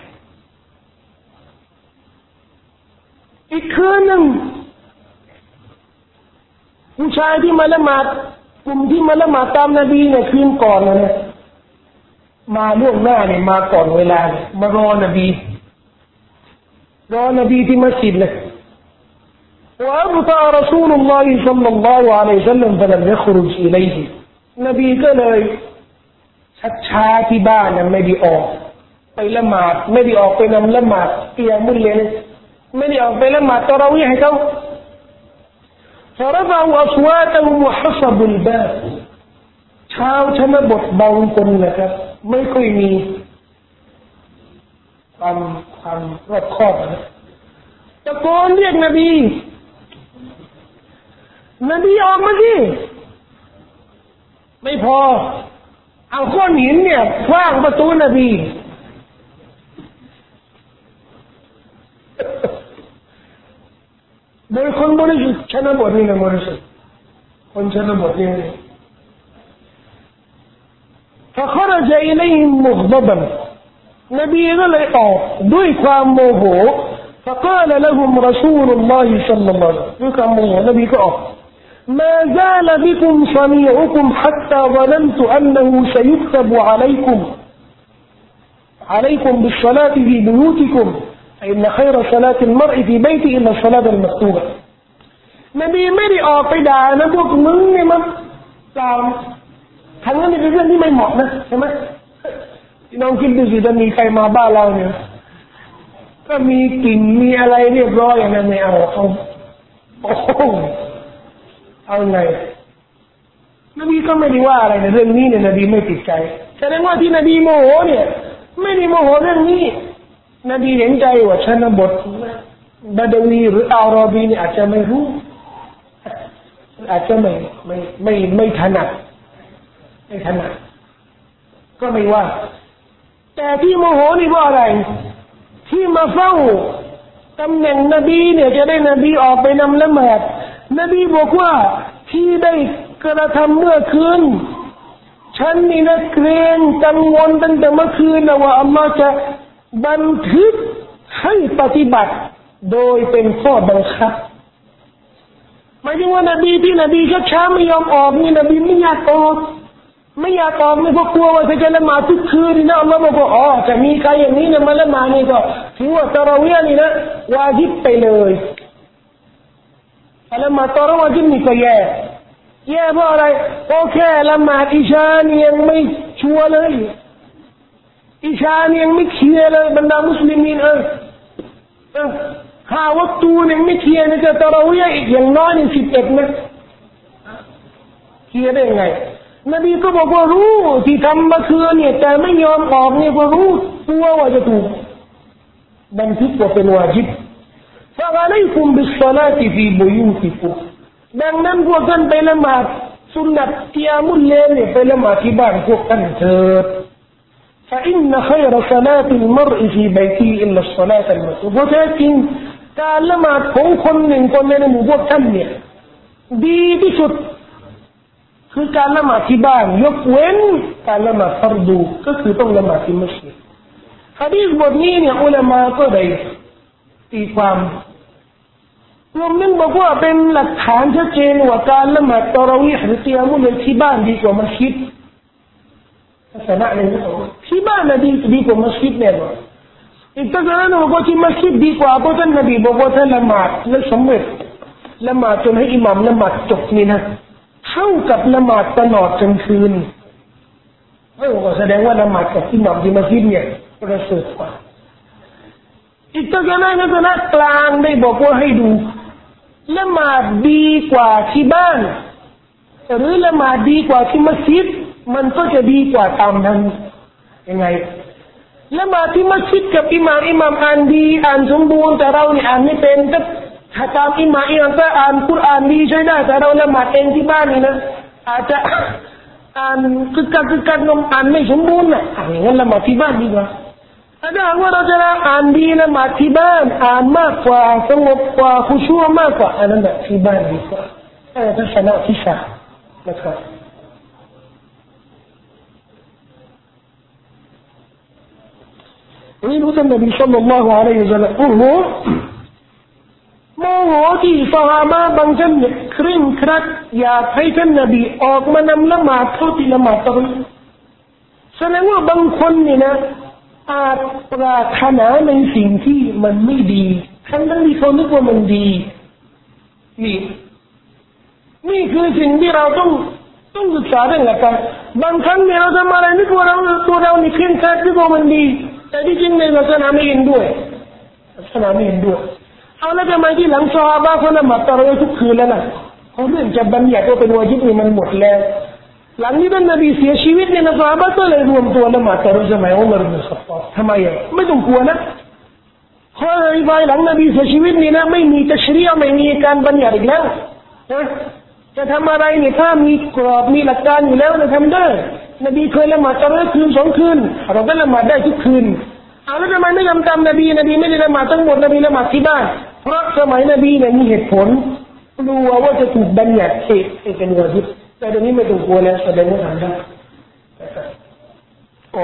อีกคืนนึงผู้ชายที่มาละหมาดกลุ่มที่มาละหมาดตามนบีเนี่ยคืนก่อนเนี่ยมาล่วงหน้าเนี่ยมาก่อนเวลาเนี่ยมารอนบีที่มัสยิดเลยوأبطأ رسول الله صلى الله عليه وسلم فلم يخرج إليه นบีก็เลยช้าที่บ้านไม่ได้ออกไปละหมาดไม่ได้ออกไปนำละหมาดกิยามุลเลลไม่ได้ออกไปละหมาดตะเราะวีห์ให้เขา فرفعوا أصواتهم وحصبوا الباب ชาวชนบทบางคนนะครับไม่ค่อยมีความรอบคอบนะตะโกนเรียกนบีออกมาสิไม่พอเอาก้อนหินเนี่ยขว้างประตูนบีโดยคนบริสุทธิ์ชนบทนี่นะบริสุทธิ์คนชนบทนี่فخرج إليهم مغضبا نبي غلي دوي كان موهو فقال لهم رسول الله صلى الله عليه وسلم كان موهو نبي كأو ما زال بكم صنيعكم حتى ظننت أنه سيكتب عليكم بالصلاة في بيوتكم فإن خير صلاة المرء في بيته إلا الصلاة المكتوبة نبي مري قيدا نبوك من من سامทั้งนั้นเป็นเรื่องที่ไม่เหมาะนะใช่ไหมพี่น้องคิดดูสิถ้ามีใครมาบ้านเราเนี่ยก็มีกลิ่นมีอะไรเรียบร้อยอย่างนั้นไม่เอาเอาไงนบีก็ไม่ได้ว่าอะไรในเรื่องนี้เนี่ยนบีไม่ติดใจแสดงว่าที่นบีโมโหเนี่ยไม่ได้โมโหเรื่องนี้นบีเห็นใจว่าชนบทบาดวีหรืออาราบีเนี่ยอาจจะไม่รู้อาจจะไม่ถนัดก็ไม่ว่าแต่ที่โมโหนี่ว่าอะไรที่มาเฝ้าตำแหน่งนบีเนี่ยจะได้นบีออกไปนำละหมาดนบีบอกว่าที่ได้กระทำเมื่อคืนฉันนี่นะเกรงกังวลตั้งแต่เมื่อคืนนะว่าอัลลอฮ์จะบันทึกให้ปฏิบัติโดยเป็นข้อบังคับหมายถึงว่านบีที่นบีช้าไม่ยอมออกนี่นบีไม่อยากออกไม่เพราะกลัวว่าจะละหมาดทุกคืนนี่นะอัลลอฮ์บอกว่าจะมีใครอย่างนี้เนี่ยมาละหมาดนี่ก็ถือว่าตะเราะวีห์นี่นะวาญิบไปเลยละหมาดตะเราะวีห์นี่ก็แย่เพราะอะไรเพราะแค่ละหมาดอิชานี่ยังไม่ชัวร์เลยอิชานี่ยังไม่เคลียร์เลยบรรดามุสลิมีนหาวัตถุยังไม่เคลียร์นี่จะตะเราะวีห์อีกอย่างน้อยนี่11นะเคลียร์ได้ไงนบีก็บอกว่ารู้ที่ทำเมื่อคืนเนี่ยแต่ไม่ยอมออกเนี่ยก็รู้ตัวว่าจะถูกบันทึกว่าเป็นวาญิบفعليكم بالصلاة في بيوتكم ดังนั้นพวกท่านไปละหมาดสุนนัตกิยามุลเลลเนี่ยไปละหมาดที่บ้านพวกท่านเถิด فإن خير صلاة المرء في بيته إلا الصلاة المكتوبة เพราะแท้จริงการละหมาดของคนหนึ่งคนในหมู่พวกท่านเนี่ยดีที่สุดคือการละหมาดที่บ้านยกเว้นการละหมาดฟัรดูก็คือต้องละหมาดที่มัสยิดหะดีษบทนี้เนี่ยอุลามะก็ได้ตีความรวมถึงบอกว่าเป็นหลักฐานชัดเจนว่าการละหมาดตะเราะวีห์หรือกิยามุลเลลที่บ้านดีกว่ามัสยิดทัศนะหนึ่งที่บ้านน่ะดีกว่ามัสยิดแน่นอนอีกทัศนะหนึ่งบอกว่าที่มัสยิดดีกว่าเพราะท่านนบีบอกว่าท่านละหมาดแล้วสำเร็จละหมาดจนให้อิหม่ามละหมาดจบนี่นะท่ากับละหมาดตลอดกลางคืนก็แสดงว่าละหมาดกับอิหม่ามที่มัสยิดเนี่ยประเสริฐกว่าอีกตัวอย่างนึงก็นักกลางได้บอกว่าให้ดูละหมาดดีกว่าที่บ้านหรือละหมาดดีกว่าที่มัสยิดมันก็จะดีกว่าตามนั้นยังไงละหมาดที่มัสยิดกับอิหม่ามอ่านดีอ่านสมบูรณ์แต่เราเนี่ยอ่านไม่เป็นถ้าตามอิหม่ามก็อ่านกุรอานดีใช่ได้แต่เราละหมาดเองที่บ้านนี่นะอาจจะอ่านคือการงมอ่านไม่สมบูรณ์น่ะอย่างนั้นละหมาดที่บ้านดีกว่าถ้าหากว่าเราจะอ่านดีละหมาดที่บ้านอ่านมากกว่าสงบกว่าคุชูมากกว่าอันนั้นแบบที่บ้านดีกว่าทัศนะที่สามนะครับนี่รู้ท่านนบีศ็อลลัลลอฮุอะลัยฮิวะซัลลัมโอ้โหโมโหที่ซอฮาบะห์บางท่านเคร่งครัดอยากให้ท่านนบีออกมานำละหมาดเท่าที่ละหมาดตะเราะฮีแสดงว่าบางคนนี่นะอาจปรารถนาในสิ่งที่มันไม่ดีทั้งที่เขานึกว่ามันดีนี่คือสิ่งที่เราต้องศึกษาเรื่องหลักการบางครั้งเนี่ยเราทำอะไรนึกว่าตัวเรานี่เคร่งครัดนึกว่ามันดีแต่ที่จริงในศาสนาไม่เห็นด้วยเอาแล้วทำไมที่หลังซอฮาบะห์เขาละหมาดตะเราะฮีทุกคืนแล้วล่ะเขาเรื่องจะบัญญัติว่าเป็นวาญิบนี่มันหมดแล้วหลังนี้ท่านนบีเสียชีวิตเนี่ยนะซอฮาบะห์ก็เลยรวมตัวละหมาดตะเราะฮีสมัยอุมัรอิบนุลค็อฏฏอบทำไมไม่ต้องกลัวนะเพราะภายหลังนบีเสียชีวิตนี่นะไม่มีตัชรีอ์ไม่มีการบัญญัติอีกแล้วนะจะทำอะไรเนี่ยถ้ามีกรอบมีหลักการอยู่แล้วนะทำได้นบีเคยละหมาดตะเราะฮีคืน2คืนเราก็ละหมาดได้ทุกคืนแล้วทำไมไม่ทำตามนบีไม่ได้ละหมาดทั้งหมดนบีละหมาดที่บ้านเพราะสมัยนบีเนี่ยมีเหตุผลกลัวว่าจะถูกบัญญัติให้เป็นวาญิบแต่เดี๋ยวนี้ไม่ต้องกลัวแล้วแสดงว่าทำได้ก็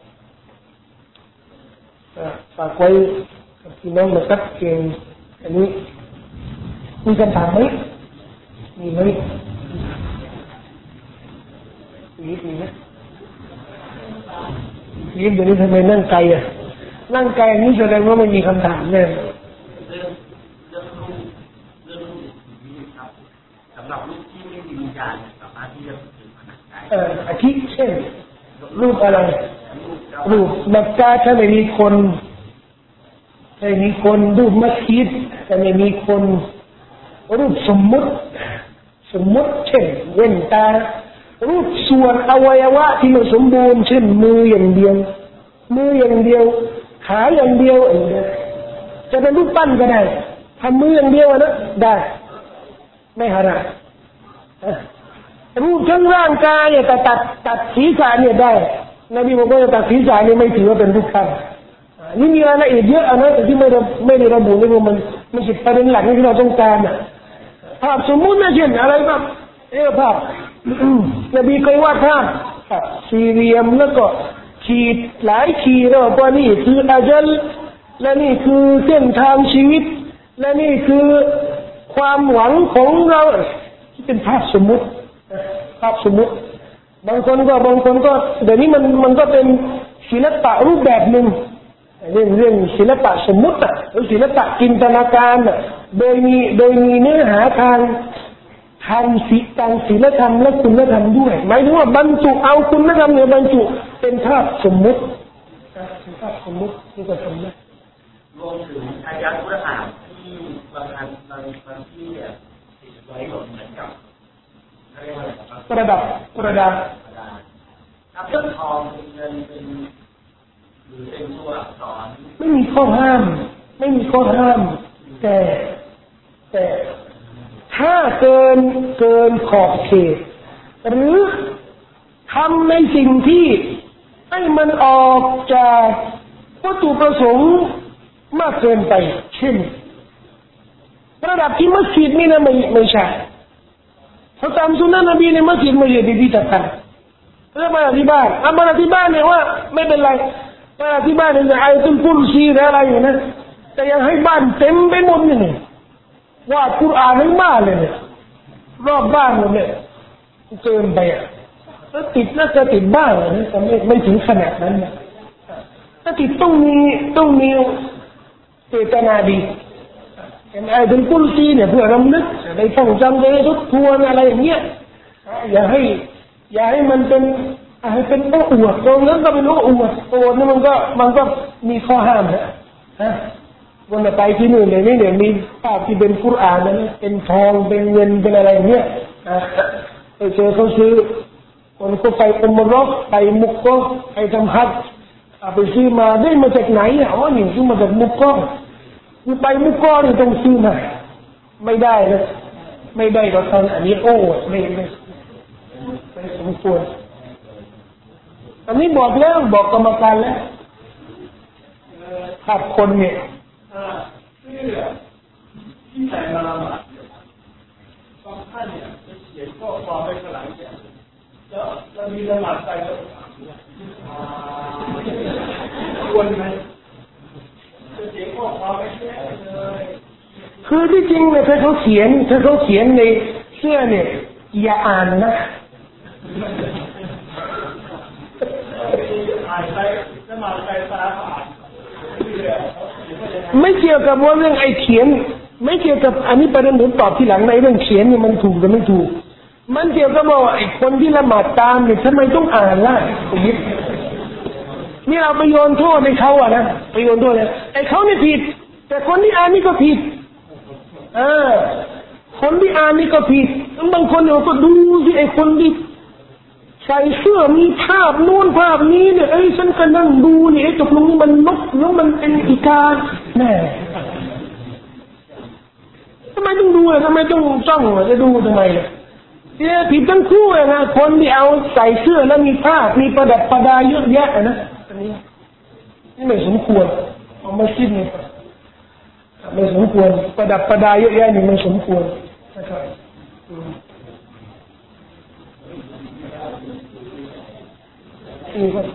ฝากไว้กับพี่น้องนะครับเก่งอันนี้มีคำถามไหมมีไหมมีไหมยิ้มเดี๋ยวนี้ทำไมนั่งไกลนั่งไกลนี้แสดงว่าไม่มีคำถามแน่สำหรับรูปที่ไม่มีวิญญาณสามารถที่จะถึงขนาดได้อาทิเช่นรูปอะไรรูปมักกะถ้าไม่มีคนรูปมัสยิดถ้าไม่มีคนรูปสมมุติเช่นเว้นตารูปส่วนอวัยวะที่ไม่สมบูรณ์เช่นมืออย่างเดียวขาอย่างเดียวจะเป็นรูปปั้นก็ได้ทำมืออย่างเดียวนะได้ไม่หาระรูปทั้งร่างกายเนี่ยแต่ตัดศีรษะเนี่ยได้นบีบอกว่าตัดศีรษะเนี่ยไม่ถือว่าเป็นรูปปั้นนี่มีรายละเอียดเยอะนะแต่ที่ไม่ได้ระบุในว่ามันไม่ใช่ประเด็นหลักที่เราต้องการภาพสมมุตินะเช่นอะไรแบบภาพนบีเคยวาดภาพสี่เหลี่ยมแล้วก็ขีดหลายขีดแล้วว่านี่คืออาญัลและนี่คือเส้นทางชีวิตและนี่คือความหวังของเราที่เป็นภาพสมมุติบางคนก็เดี๋ยวนี้มันก็เป็นศิลปะรูปแบบหนึ่งเรื่องศิลปะสมมุติหรือศิลปะจินตนาการโดยมีเนื้อหาทางศีลธรรมและคุณธรรมด้วยหมายถึงว่าบรรจุเอาคุณธรรมเนี่ยบรรจุเป็นภาพสมมุตินี่ก็ทำได้รวมถึงอายะห์กุรอานที่บางที่ติดไว้เหมือนกับประดับถ้าเป็นทองเป็นเงินเป็นหรือเป็นตัวอักษรไม่มีข้อห้ามแต่ถ้าเกินขอบเขตหรือทำในสิ่งที่ให้มันออกจากวัตถุประสงค์มากเกินไปเช่นระดับที่มัสยิดนี่นะไม่ใช่เพราะตามสุนนะนบีในมัสยิดไม่ใช่พิพิธภัณฑ์แล้วมาที่บ้านเนี่ยว่าไม่เป็นไรมาที่บ้านเนี่ยไอ้ตุลกุรซีอะไรอยู่นะแต่ยังให้บ้านเต็มไปหมดนี่ว่ากุรอานทั้งบ้านเลยเนี่ยรอบบ้านหมดเนี่ยเกินไปแล้วติดน่าจะติดบ้างนะแต่ไม่ถึงขนาดนั้นนะถ้าติดต้องมีเจตนาดีไอ้ตุลกุรซีเนี่ยเพื่อรำลึกได้ท่องจำได้ทบทวนอะไรอย่างเงี้ยอย่าให้มันเป็นให้เป็นโอ้อวดตรงนั้นก็เป็นโอ้อวดโอ้อวดนี่มันก็มีข้อห้ามนะวันไปที่นู่นเลยนี่เนี่ยมีภาพที่เป็นกุรอานนะเป็นทองเป็นเงินเป็นอะไรเงี้ยไปเจอเขาซื้อคนก็ไปอุมเราะห์ไปมุกก็ไปทำฮัจญ์ไปซื้อมาได้มาจากไหนอ๋อนี่ซื้อมาจากมุกก็คือไปมุกก็นี่ต้องซื้อมาไม่ได้นะไม่ได้ก็ตอนอันนี้โอ้ไม่สมควรอันนี้บอกแล้วบอกกรรมการแล้วถ้าคนเนี่ยเสื้อที่ใส่มาละหมาดบางท่านเนี่ยจะเขียนข้อความไว้ข้างหลังเนี่ยแล้วมีละหมาดไปแล้วควรไหมจะเขียนข้อความไว้แค่เลยคือที่จริงเนี่ยถ้าเขาเขียนในเสื้อเนี่ยอย่าอ่านนะอ่านไปละหมาดไปตาอ่านไม่เกี่ยวกับว่าเรื่องไอ้เขียนไม่เกี่ยวกับอันนี้ประเด็นผมตอบทีหลังในเรื่องเขียนเนี่ยมันถูกหรือไม่ถูกมันเกี่ยวกับว่าไอ้คนที่ละหมาดตามเนี่ยทำไมต้องอ่านล่ะนี่เราไปโยนโทษในเขาอ่ะนะไปโยนโทษเลยไอ้เขานี่ผิดแต่คนที่อ่านนี่ก็ผิดคนที่อ่านนี่ก็ผิดบางคนเนี่ยก็ดูสิไอ้คนที่ใส่เสื้อมีภาพนู่นภาพนี้เนี่ยฉันก็นั่งดูนี่ตกลงนี่มันนกแล้วมันเป็นอีกาแน่ทำไมต้องดูอ่ะทำไมต้องจ้องจะดูทำไมเนี่ยผิดทั้งคู่เลยนะคนที่เอาใส่เสื้อแล้วมีภาพมีประดับประดาเยอะแยะนะอันนี้นี่ไม่สมควรเอามาคิดนี่ไม่สมควรประดับประดาเยอะแยะนี่ไม่สมควรนะครับนี่ครับ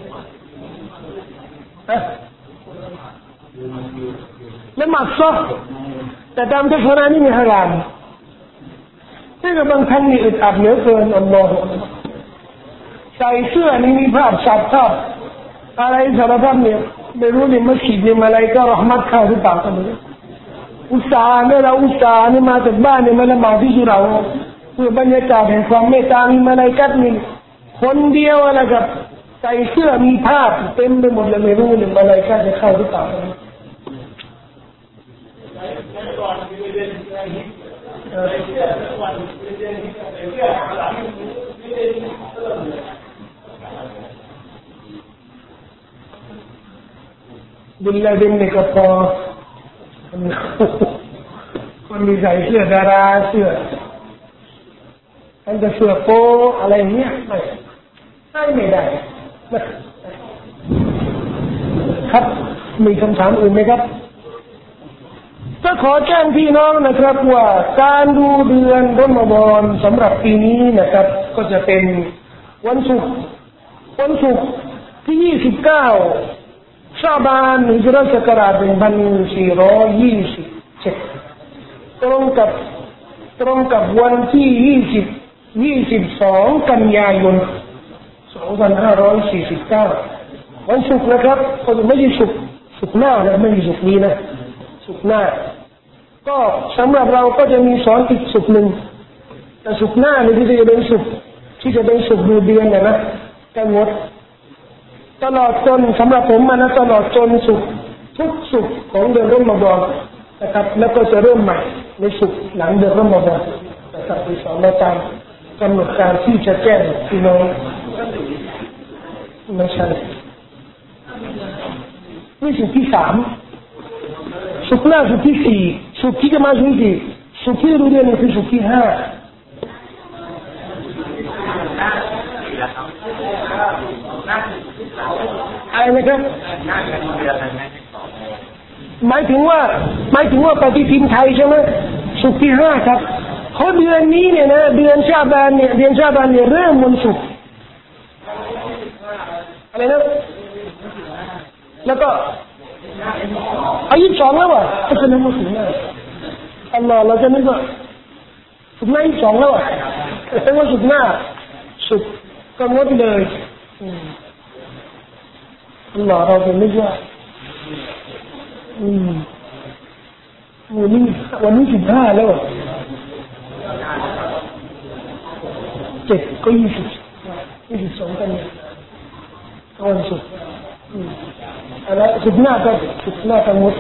ละหมาดซอแต่ตามทัศนะนี่มีฮารามแต่กับบางท่านนี่อึดอัดเหลือเกินอัลลอฮฺใส่เสื้อนี่มีภาพสัตว์ภาพอะไรสารพัดเนี่ยไม่รู้นี่มัสยิดนี่อะไรก็รหมัดเข้าหรือเปล่าก็ไม่รู้อุตส่าห์เนี่ยเราอุตส่าห์นี่มาจากบ้านนี่มาละหมาดที่สุเราเพื่อบรรยากาศแห่งความเมตตามีมาลาอิกะฮ์นี่คนเดียวนะครับใส่เสื้อมีภาพเต็มไปหมดเลยไม่รู้เนี่ยมาลาอิกะฮ์จะเข้าหรือเปล่าบิลลาดินนี่ก็พอคนมีใส่เสื้อดาราเสื้อมันจะเสื้อโป๊อะไรเงี้ยไม่ได้ครับมีคำถามอื่นไหมครับก็ขอแจ้งพี่น้องนะครับว่าการดูเดือนรอมฎอนสำหรับปีนี้นะครับก็จะเป็นวันศุกร์ที่29ชาบานฮิจเราะห์ศักราช1427ตรงกับวันที่22กันยายน2549วันศุกร์นะครับก็ไม่ใช่ศุกร์หน้านะไม่ใช่ศุกร์นี้นะศุกร์หน้าก็สำหรับเราก็จะมีสอนอีกศุกร์หนึ่งแต่ศุกร์หน้านี่ที่จะเป็นศุกร์ดูเดือนนะก็งดตลอดจนสำหรับผมมานะตลอดจนศุกร์ทุกศุกร์ของเดือนรอมฎอนนะครับแล้วก็จะเริ่มใหม่ในศุกร์หลังเดือนรอมฎอนนะครับที่สอนมาตามกำหนดการที่จะแจ้งพี่น้องไม่ใช่นี่ศุกร์ที่3ศุกร์หน้าศุกร์ที่4ศุกร์ที่จะมาศุกร์ที่ศุกร์ที่รู้เรื่องคือศุกร์ที่5อะไรนะครับหมายถึงว่าปฏิทินไทยใช่ไหมศุกร์ที่5ครับเขาเดือนนี้เนี่ยนะเดือนชาบานเนี่ยเริ่มวันศุกร์อะไรนะแล้วก็อายุ2แล้วอ่ะก็จะนึกว่าศุกร์หน้าอัลลอฮ์เราจะนึกว่าศุกร์หน้า22แล้วอ่ะแต่ว่าศุกร์หน้าศุกร์ก็งดเลยอัลลอฮ์เราจะนึกว่าวันนี้15แล้ว 17ก็22กันวันศุกร์อะไรสุดหน้ากันหมด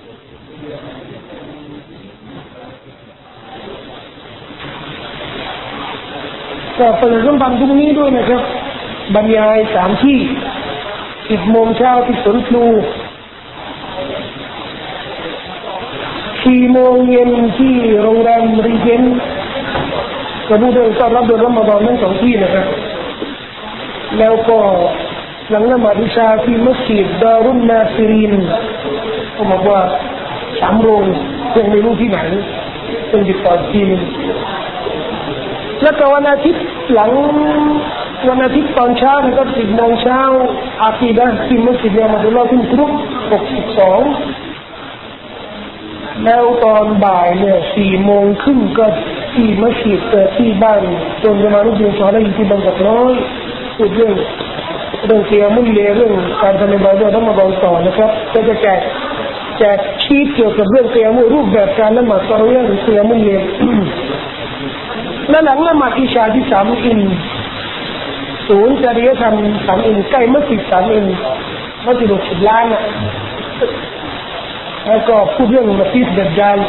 ก็เปิดร่วมบันทึกนี้ด้วยนะครับบรรยาย3ที่10 โมงเช้าที่สวนพลู4 โมงเย็นที่โรงแรมรีเจนต์กระดูกเดินต้อนรับเดือนรอมฎอนทั้ง2ที่นะครับแล้วก็หลังละหมาดอิชาที่มัสยิดดารุนนาซิรินเขาบอกว่า3 โรงยังไม่รู้ที่ไหนเป็นติดต่อทีนึงแล้วก็วันอาทิตย์หลังวันอาทิตย์ตอนเช้านะครับ10 โมงเช้าอากีดะห์ที่มัสยิดอัลลอฮ์ที่กรุง62แล้วตอนบ่ายเนี่ย4 โมงครึ่งก็ที่มัสยิดที่บ้านจนจะมาลูกเรียนสอนอะไรที่บางกอกน้อยพูดเรื่องเกี่ยวกับเรื่องการทำในบาร์ทั้งหมดต่อนะครับก็จะแจกชีทเกี่ยวกับเรื่องเกี่ยวกับรูปแบบการละหมาดตะเราะวีหรือเกี่ยวกับเรื่องและหลังละหมาดอิชาที่3 อินศูนย์จริยธรรม3 อินใกล้มัสยิด3 อินมัสยิด10 ล้านอ่ะแล้วก็พูดเรื่องมัสยิดดัจญาล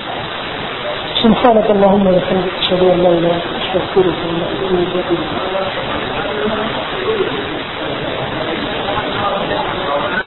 سبحانك اللهم وبحمدك اشهد ان لا اله الا انت استغفرك واتوب اليك